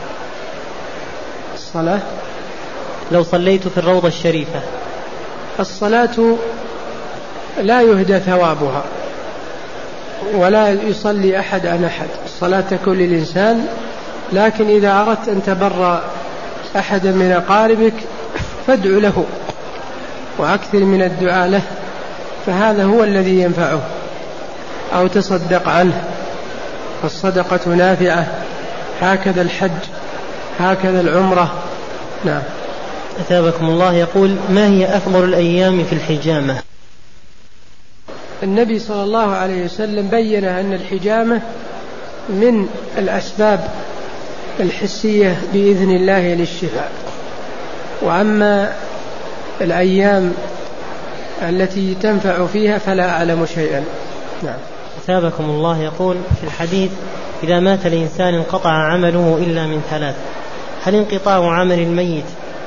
الصلاة لو صليت في الروضة الشريفة، الصلاة لا يهدى ثوابها ولا يصلي أحد عن أحد، الصلاة تكون للإنسان، لكن إذا أردت أن تبر أحد من أقاربك فادع له وأكثر من الدعاء له، فهذا هو الذي ينفعه، أو تصدق عنه، الصدقة نافعة، هكذا الحج، هكذا العمرة. نعم. أثابكم الله يقول: ما هي أفضل الأيام في الحجامة؟ النبي صلى الله عليه وسلم بين أن الحجامة من الأسباب الحسية بإذن الله للشفاء، وأما الأيام التي تنفع فيها فلا أعلم شيئا. نعم. أثابكم الله يقول: في الحديث إذا مات الإنسان انقطع عمله إلا من ثلاث، هل انقطاع عمل الميت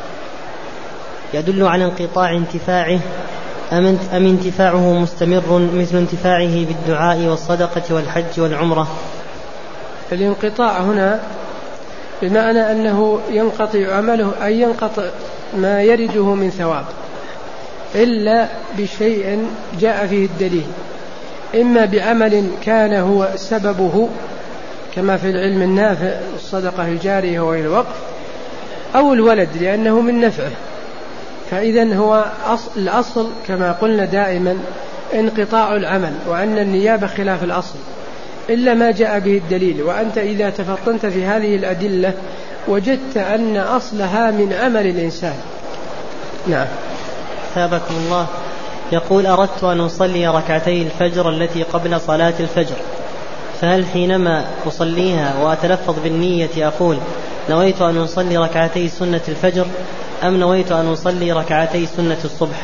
يدل على انقطاع انتفاعه أم انتفاعه مستمر مثل انتفاعه بالدعاء والصدقة والحج والعمرة؟ الانقطاع هنا بمعنى أنه ينقطع عمله، أي ينقطع ما يرده من ثواب، إلا بشيء جاء فيه الدليل، إما بعمل كان هو سببه كما في العلم النافع الصدقة الجارية والوقف، أو الولد لأنه من نفعه. فإذا هو الأصل كما قلنا دائما انقطاع العمل، وأن النيابة خلاف الأصل إلا ما جاء به الدليل. وأنت إذا تفطنت في هذه الأدلة وجدت أن أصلها من عمل الإنسان. نعم. ثابكم الله يقول: أردت أن أصلي ركعتي الفجر التي قبل صلاة الفجر، فهل حينما أصليها وأتلفظ بالنية أقول نويت أن أصلي ركعتي سنة الفجر أم نويت أن أصلي ركعتي سنة الصبح؟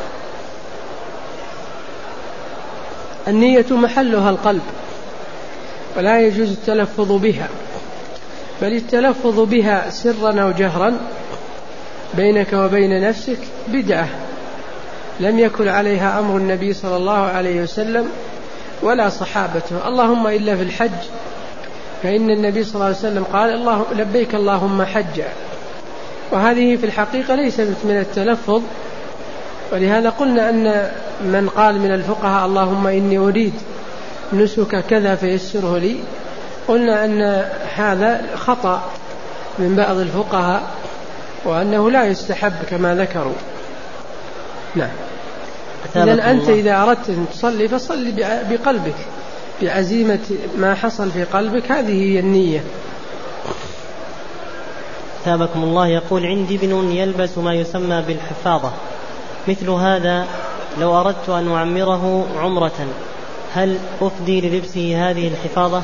النية محلها القلب ولا يجوز التلفظ بها، بل التلفظ بها سرا أو جهرا بينك وبين نفسك بدعة لم يكن عليها أمر النبي صلى الله عليه وسلم ولا صحابته، اللهم إلا في الحج، فإن النبي صلى الله عليه وسلم قال الله لبيك اللهم حجا، وهذه في الحقيقة ليست من التلفظ. ولهذا قلنا أن من قال من الفقهاء اللهم إني أريد نسك كذا فيسره لي، قلنا أن هذا خطأ من بعض الفقهاء وأنه لا يستحب كما ذكروا. نعم. إذن أنت إذا أردت أن تصلي فصلي بقلبك بعزيمة ما حصل في قلبك، هذه هي النية. ثابكم الله يقول عندي ابن يلبس ما يسمى بالحفاظة، مثل هذا لو أردت أن أعمره عمرة هل أفدي للبسه هذه الحفاظة؟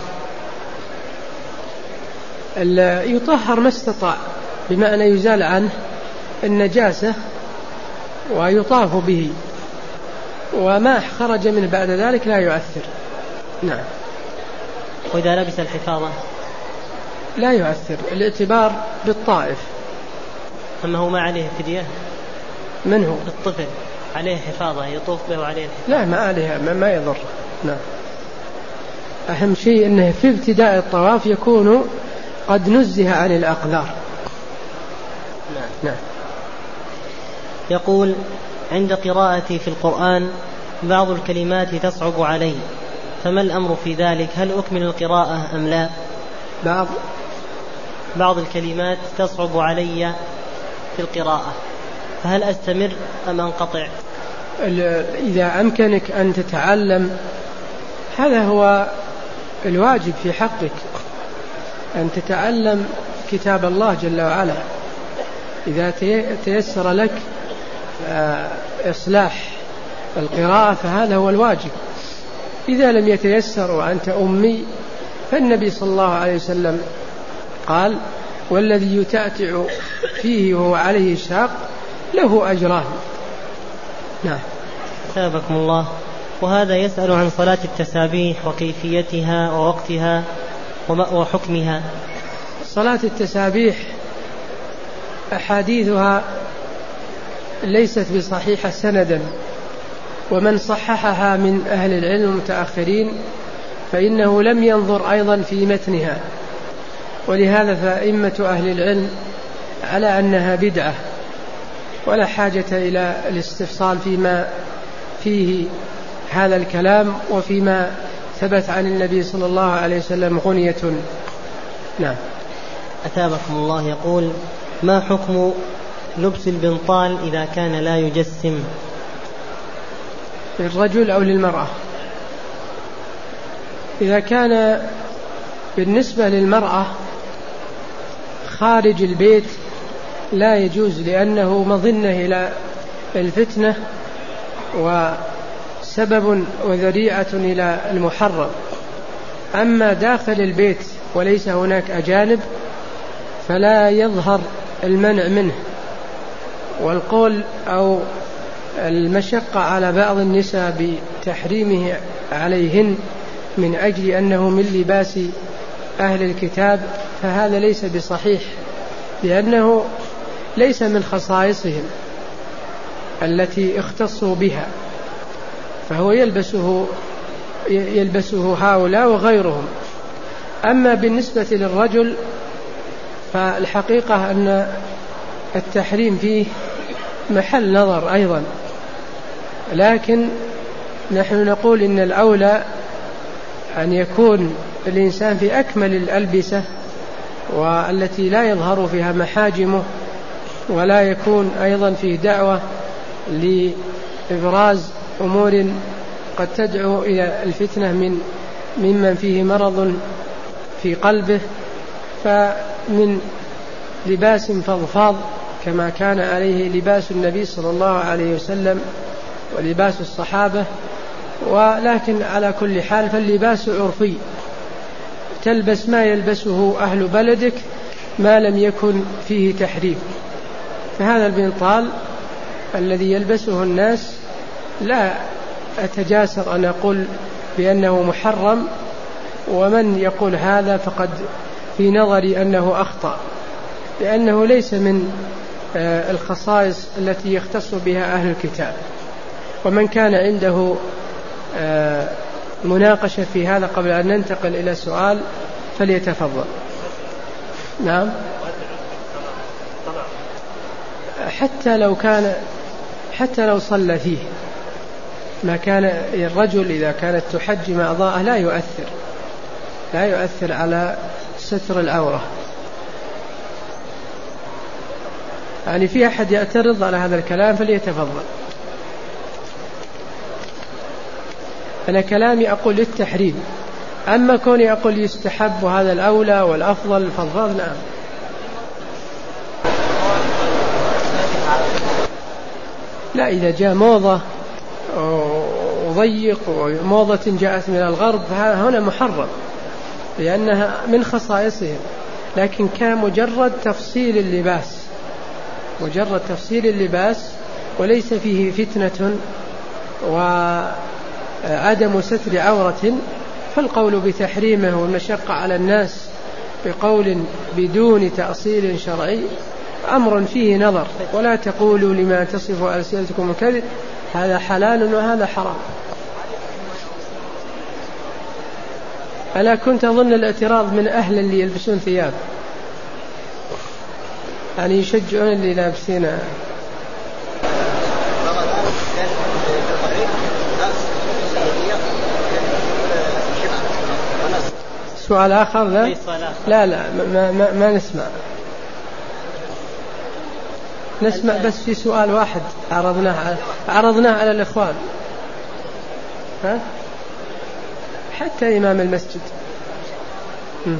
يطهر ما استطاع، بمعنى يزال عنه النجاسة ويطاف به، وما خرج منه بعد ذلك لا يؤثر. نعم. وإذا لبس الحفاظة لا يؤثر، الاعتبار بالطائف. أما هو ما عليه فدية؟ من هو؟ الطفل عليه حفاظة يطوف به وعليه الحفاظة. لا ما عليها، ما, ما يضر. نعم. أهم شيء أنه في ابتداء الطواف يكون قد نزه عن الأقدار. نعم. نعم. يقول عند قراءتي في القرآن بعض الكلمات تصعب علي، فما الأمر في ذلك؟ هل أكمل القراءة أم لا؟ بعض بعض الكلمات تصعب علي في القراءة، فهل أستمر أم أنقطع؟ إذا أمكنك أن تتعلم هذا هو الواجب في حقك، أن تتعلم كتاب الله جل وعلا. إذا تيسر لك إصلاح القراءة فهذا هو الواجب. إذا لم يتيسر وأنت أمي فالنبي صلى الله عليه وسلم قال والذي يتأتع فيه وهو عليه شاق له أجران. نعم. ثابكم الله. وهذا يسأل عن صلاة التسابيح وكيفيتها ووقتها وحكمها. صلاة التسابيح أحاديثها ليست بصحيحة سندا، ومن صححها من أهل العلم المتأخرين فإنه لم ينظر أيضا في متنها، ولهذا فأئمة أهل العلم على أنها بدعة ولا حاجة إلى الاستفصال فيما فيه هذا الكلام وفيما ثبت عن النبي صلى الله عليه وسلم غنية. نعم. أثابكم الله يقول ما حكم لبس البنطال إذا كان لا يجسم؟ للرجل أو للمرأة؟ إذا كان بالنسبة للمرأة خارج البيت لا يجوز، لأنه مظنة إلى الفتنة وسبب وذريعة إلى المحرم. أما داخل البيت وليس هناك أجانب فلا يظهر المنع منه، والقول أو المشقة على بعض النساء بتحريمه عليهن من أجل أنه من لباس أهل الكتاب فهذا ليس بصحيح، لأنه ليس من خصائصهم التي اختصوا بها، فهو يلبسه يلبسه هؤلاء وغيرهم. أما بالنسبة للرجل فالحقيقة أن التحريم فيه محل نظر أيضا، لكن نحن نقول إن الأولى أن يكون الإنسان في أكمل الألبسة والتي لا يظهر فيها محاجمه، ولا يكون أيضا فيه دعوة لإبراز أمور قد تدعو إلى الفتنة من ممن فيه مرض في قلبه. فمن لباس فضفاض كما كان عليه لباس النبي صلى الله عليه وسلم ولباس الصحابة، ولكن على كل حال فاللباس عرفي تلبس ما يلبسه أهل بلدك ما لم يكن فيه تحريم. فهذا البنطال الذي يلبسه الناس لا أتجاسر أن أقول بأنه محرم، ومن يقول هذا فقد في نظري أنه أخطأ، لأنه ليس من الخصائص التي يختص بها أهل الكتاب. ومن كان عنده مناقشة في هذا قبل أن ننتقل إلى سؤال فليتفضل. نعم. حتى لو كان حتى لو صلى فيه ما كان الرجل إذا كانت تحجم أعضاءه لا يؤثر لا يؤثر على ستر العورة. يعني في أحد يعترض على هذا الكلام فليتفضل. أنا كلامي أقول للتحريم، أما كوني أقول يستحب وهذا الأولى والأفضل فالفضل نعم. لا، إذا جاء موضة وضيق وموضة جاءت من الغرب فهنا محرم لأنها من خصائصهم، لكن كان مجرد تفصيل اللباس مجرد تفصيل اللباس وليس فيه فتنة وعدم ستر عورة، فالقول بتحريمه والمشقة على الناس بقول بدون تأصيل شرعي أمر فيه نظر. ولا تقولوا لما تصف ألسنتكم الكذب هذا حلال وهذا حرام. ألا كنت أظن الاعتراض من أهل اللي يلبسون ثياب، يعني يشجعون اللي لابسين. سؤال آخر؟ لا لا, لا ما, ما, ما نسمع نسمع بس في سؤال واحد عرضناه عرضناه على الإخوان، ها؟ حتى إمام المسجد. م.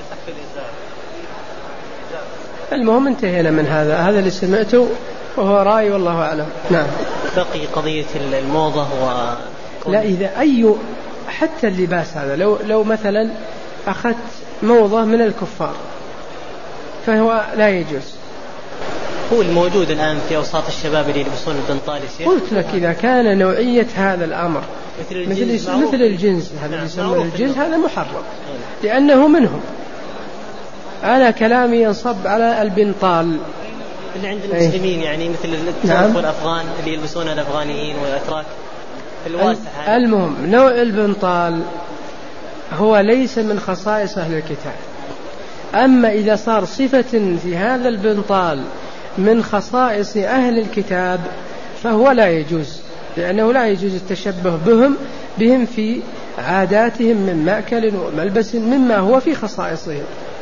المهم انتهينا من هذا هذا اللي سمعته وهو رأي والله أعلم. نعم. بقي قضية الموضة و... لا، إذا أي حتى اللباس هذا لو لو مثلا أخذت موضة من الكفار فهو لا يجوز. هو الموجود الآن في أوساط الشباب اللي يلبسون البنطال. قلت لك إذا كان نوعية هذا الأمر مثل الجنس, مثل, مثل الجنس هذا اللي يسمونه الجنس هذا محرم لأنه منهم. أنا كلامي ينصب على البنطال اللي عند المسلمين، يعني مثل الترك نعم. والأفغان اللي يلبسون الأفغانيين والأتراك الواسع. المهم نوع البنطال هو ليس من خصائص أهل الكتاب. أما إذا صار صفة في هذا البنطال من خصائص أهل الكتاب فهو لا يجوز، لأنه لا يجوز التشبه بهم بهم في عاداتهم من مأكل وملبس مما هو في خصائصهم.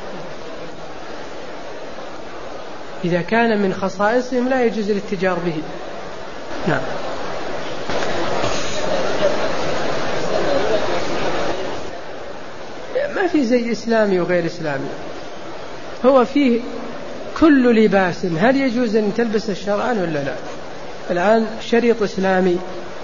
إذا كان من خصائصهم لا يجوز الاتجار به. نعم. ما في زي إسلامي وغير إسلامي، هو فيه كل لباس. هل يجوز أن تلبس الشرعان ولا لا؟ الآن شريط إسلامي،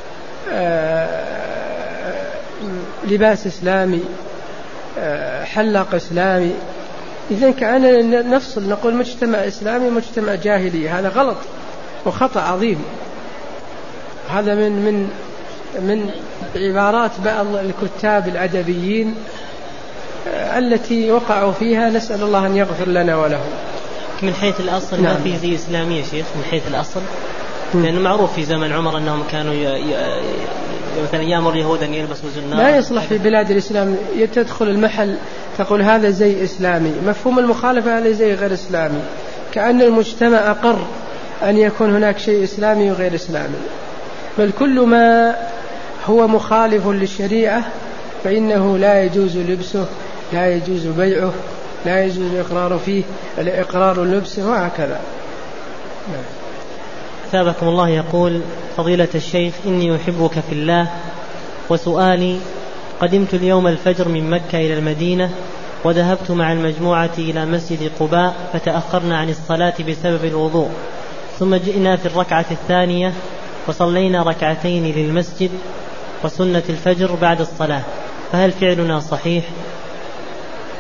لباس إسلامي، حلاق إسلامي. إذن كأننا نفصل نقول مجتمع إسلامي مجتمع جاهلي، هذا غلط وخطأ عظيم. هذا من من من عبارات بعض الكتاب الأدبيين التي وقعوا فيها، نسأل الله أن يغفر لنا ولهم. من حيث الأصل نعم. ما في زي إسلامي يا شيخ من حيث الأصل، لأنه معروف في زمن عمر أنهم كانوا ي... ي... مثلا يأمر اليهود أن يلبسوا زنار. لا يصلح في بلاد الإسلام تدخل المحل تقول هذا زي إسلامي، مفهوم المخالفة هذا زي غير إسلامي، كأن المجتمع أقر أن يكون هناك شيء إسلامي وغير إسلامي. بل كل ما هو مخالف للشريعة فإنه لا يجوز لبسه، لا يجوز بيعه، لا يجوز الإقرار فيه، الإقرار لبسه وهكذا. ثابكم الله. يقول فضيلة الشيخ إني أحبك في الله، وسؤالي: قدمت اليوم الفجر من مكة إلى المدينة وذهبت مع المجموعة إلى مسجد قباء فتأخرنا عن الصلاة بسبب الوضوء، ثم جئنا في الركعة الثانية وصلينا ركعتين للمسجد وسنة الفجر بعد الصلاة، فهل فعلنا صحيح؟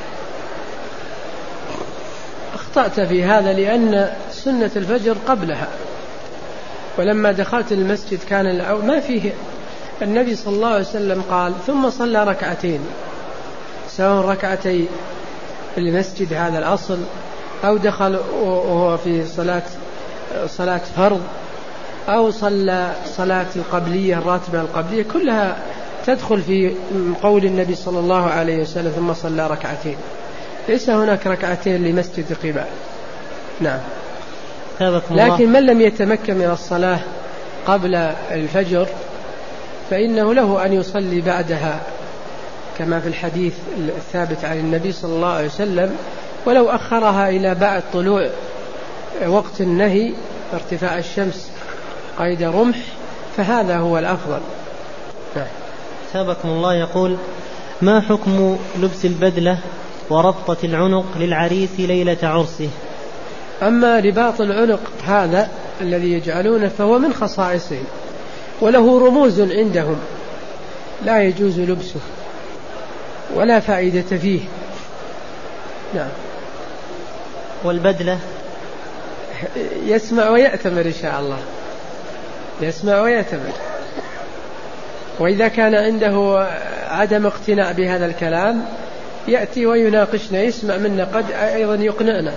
أخطأت في هذا، لأن سنة الفجر قبلها، ولما دخلت المسجد كان الأول ما فيه. النبي صلى الله عليه وسلم قال ثم صلى ركعتين، سواء ركعتي المسجد هذا الأصل أو دخل وهو في صلاة صلاة فرض أو صلى صلاة القبلية الراتبة القبلية، كلها تدخل في قول النبي صلى الله عليه وسلم ثم صلى ركعتين. ليس هناك ركعتين لمسجد قباء. نعم. لكن من لم يتمكن من الصلاة قبل الفجر فإنه له أن يصلي بعدها كما في الحديث الثابت عن النبي صلى الله عليه وسلم، ولو أخرها إلى بعد طلوع وقت النهي ارتفاع الشمس قيد رمح فهذا هو الأفضل. سابقكم الله يقول: ما حكم لبس البدلة وربطة العنق للعريس ليلة عرسه؟ أما رباط العنق هذا الذي يجعلونه فهو من خصائصهم وله رموز عندهم لا يجوز لبسه ولا فائدة فيه. نعم. والبدلة يسمع ويأتمر إن شاء الله، يسمع ويأتمر. وإذا كان عنده عدم اقتناع بهذا الكلام يأتي ويناقشنا، يسمع منا قد أيضا يقنعنا.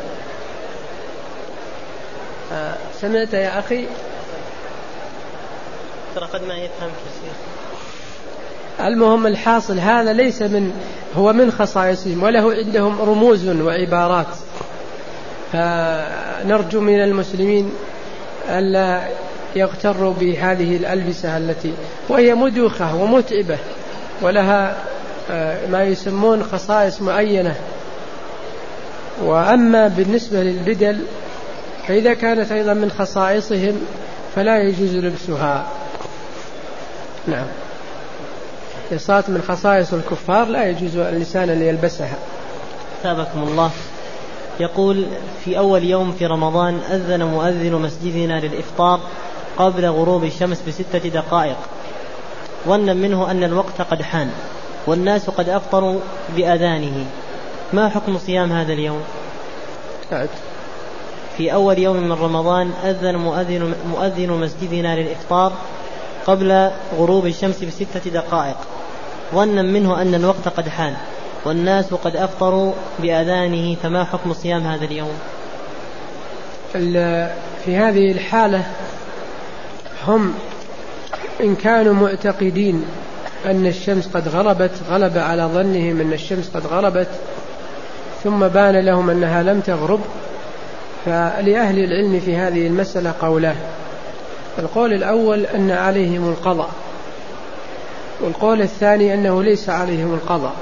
آه سمعت يا أخي؟ ترى قد ما يفهم كثير. المهم الحاصل هذا ليس من هو من خصائصهم وله عندهم رموز وعبارات، فنرجو من المسلمين ألا يغتروا بهذه الألبسة التي وهي مدوخة ومتعبة ولها ما يسمون خصائص معينة. وأما بالنسبة للبدل فإذا كانت أيضا من خصائصهم فلا يجوز لبسها. نعم. إذا صارت من خصائص الكفار لا يجوز الإنسان أن يلبسها. ثابكم الله. يقول: في أول يوم في رمضان أذن مؤذن مسجدنا للإفطار قبل غروب الشمس بستة دقائق، ظنا منه أن الوقت قد حان والناس قد أفطروا بأذانه، ما حكم صيام هذا اليوم؟ أعد. في أول يوم من رمضان أذن مؤذن, مؤذن مسجدنا للإفطار قبل غروب الشمس بستة دقائق، ظنا منه أن الوقت قد حان والناس قد أفطروا بأذانه، فما حكم صيام هذا اليوم؟ في هذه الحالة هم إن كانوا معتقدين أن الشمس قد غربت، غلب على ظنهم أن الشمس قد غربت ثم بان لهم أنها لم تغرب، فلأهل العلم في هذه المسألة قولان. القول الأول أن عليهم القضاء، والقول الثاني أنه ليس عليهم القضاء،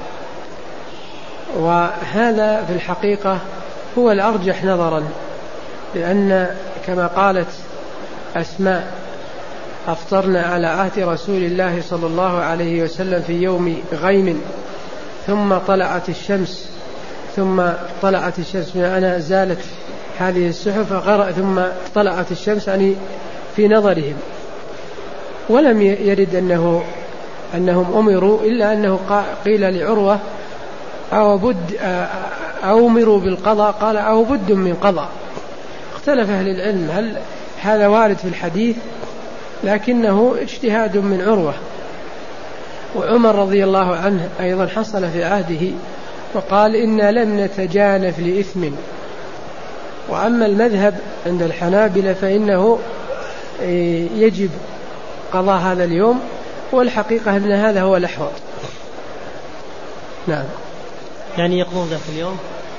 وهذا في الحقيقة هو الأرجح نظرا، لأن كما قالت أسماء: أفطرنا على عهد رسول الله صلى الله عليه وسلم في يوم غيم ثم طلعت الشمس ثم طلعت الشمس أنا زالت هذه السحب غرق ثم طلعت الشمس، يعني في نظرهم. ولم يرد أنه أنهم أمروا، إلا أنه قيل لعروة: أو بد أمروا بالقضاء؟ قال: أو بد من قضاء. اختلف أهل العلم هل هذا وارد في الحديث، لكنه اجتهاد من عروة. وعمر رضي الله عنه أيضا حصل في عهده وقال: إنا لم نتجانف لإثم. وأما المذهب عند الحنابلة فإنه يجب قضاء هذا اليوم، والحقيقة أن هذا هو الأحوط. نعم. يعني يقضون ذاك اليوم.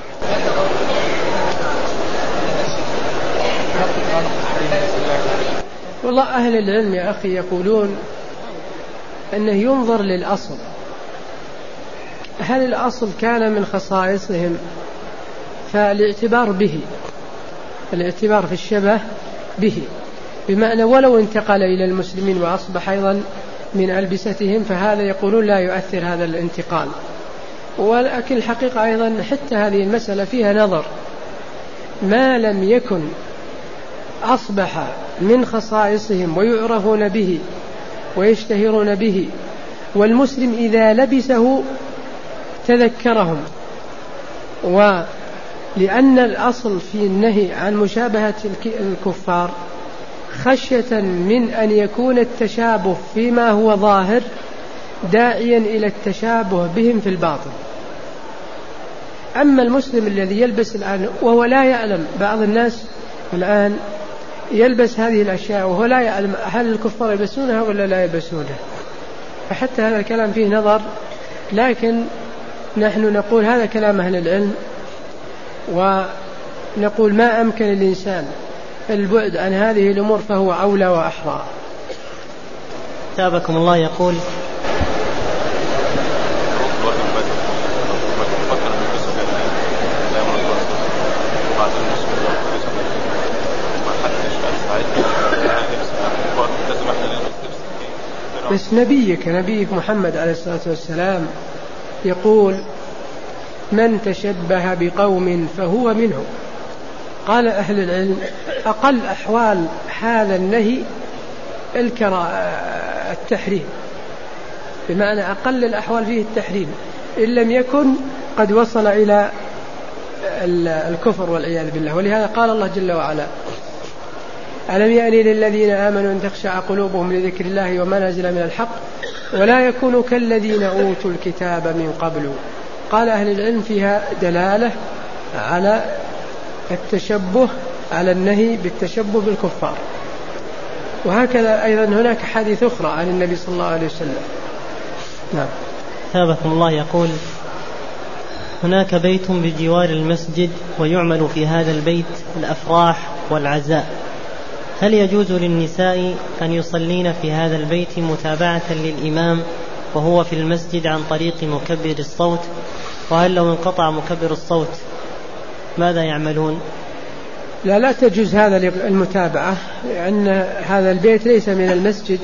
والله أهل العلم يا أخي يقولون أنه ينظر للأصل، هل الأصل كان من خصائصهم فالاعتبار به، الاعتبار في الشبه به، بمعنى ولو انتقل إلى المسلمين وأصبح أيضا من ألبستهم فهذا يقولون لا يؤثر هذا الانتقال. ولكن الحقيقة أيضا حتى هذه المسألة فيها نظر، ما لم يكن أصبح من خصائصهم ويعرفون به ويشتهرون به، والمسلم إذا لبسه تذكرهم لأن الأصل في النهي عن مشابهة الكفار خشية من أن يكون التشابه فيما هو ظاهر داعيا إلى التشابه بهم في الباطن. أما المسلم الذي يلبس الآن وهو لا يعلم، بعض الناس الآن يلبس هذه الأشياء وهو لا يعلم هل الكفار يلبسونها ولا لا يلبسونها، فحتى هذا الكلام فيه نظر. لكن نحن نقول هذا كلام أهل العلم، ونقول ما أمكن الإنسان البعد عن هذه الأمور فهو أولى وأحرى. تابكم الله يقول بس نبيك نبيك محمد عليه الصلاة والسلام يقول من تشبه بقوم فهو منهم. قال أهل العلم أقل أحوال هذا النهي التحريم، بمعنى أقل الأحوال فيه التحريم إن لم يكن قد وصل إلى الكفر والعياذ بالله. ولهذا قال الله جل وعلا ألم يأن للذين آمنوا أن تخشع قلوبهم لذكر الله وما نزل من الحق ولا يكونوا كالذين أوتوا الكتاب من قبل. قال أهل العلم فيها دلالة على التشبه، على النهي بالتشبه بالكفار. وهكذا أيضا هناك حديث أخرى عن النبي صلى الله عليه وسلم. نعم. ثابكم الله يقول هناك بيت بجوار المسجد ويعمل في هذا البيت الأفراح والعزاء، هل يجوز للنساء أن يصلين في هذا البيت متابعة للإمام وهو في المسجد عن طريق مكبر الصوت؟ وهل لو انقطع مكبر الصوت ماذا يعملون؟ لا لا تجوز هذا المتابعة، لأن هذا البيت ليس من المسجد،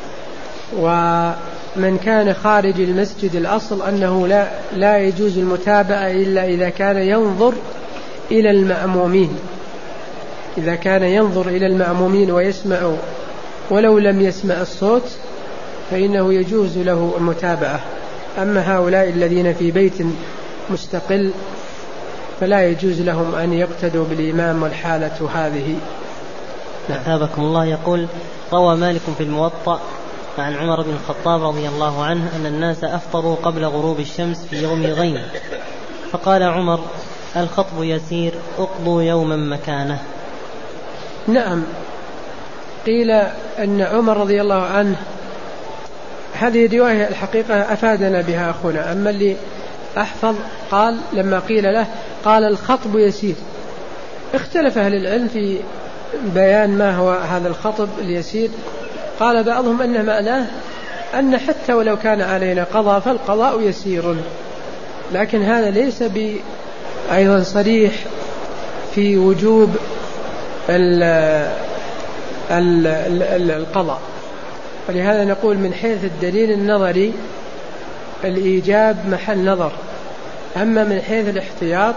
ومن كان خارج المسجد الأصل أنه لا, لا يجوز المتابعة إلا إذا كان ينظر إلى المأمومين. إذا كان ينظر إلى المأمومين ويسمع ولو لم يسمع الصوت فإنه يجوز له المتابعة. أما هؤلاء الذين في بيت مستقل فلا يجوز لهم أن يقتدوا بالإمام، والحالة هذه. أثابكم الله يقول روى مالك في الموطأ عن عمر بن الخطاب رضي الله عنه أن الناس أفطروا قبل غروب الشمس في يوم غيم، فقال عمر الخطب يسير اقضوا يوما مكانه. نعم، قيل أن عمر رضي الله عنه، هذه رواية الحقيقة أفادنا بها أخونا، أما اللي أحفظ قال لما قيل له قال الخطب يسير. اختلف أهل العلم في بيان ما هو هذا الخطب اليسير. قال بعضهم أنه معناه أن حتى ولو كان علينا قضاء فالقضاء يسير، لكن هذا ليس أيضا صريح في وجوب ال ال ال القضاء. ولهذا نقول من حيث الدليل النظري الإيجاب محل نظر، أما من حيث الاحتياط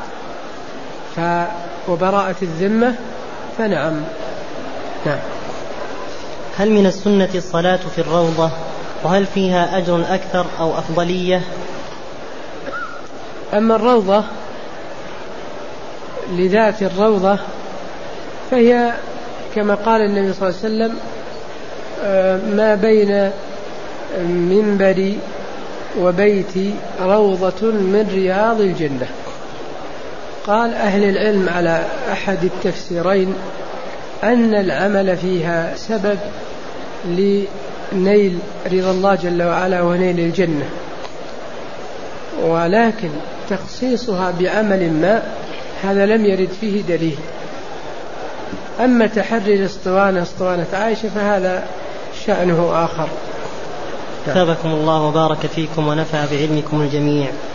وبراءة الذمة فنعم. نعم. هل من السنة الصلاة في الروضة؟ وهل فيها أجر أكثر أو أفضلية؟ أما الروضة لذات الروضة فهي كما قال النبي صلى الله عليه وسلم ما بين منبري وبيتي روضة من رياض الجنة. قال أهل العلم على أحد التفسيرين أن العمل فيها سبب لنيل رضا الله جل وعلا ونيل الجنة، ولكن تخصيصها بعمل ما هذا لم يرد فيه دليل. أما تحري الاسطوانة اسطوانة عائشة فهذا شأنه آخر. ثابكم الله وبارك فيكم ونفع بعلمكم الجميع.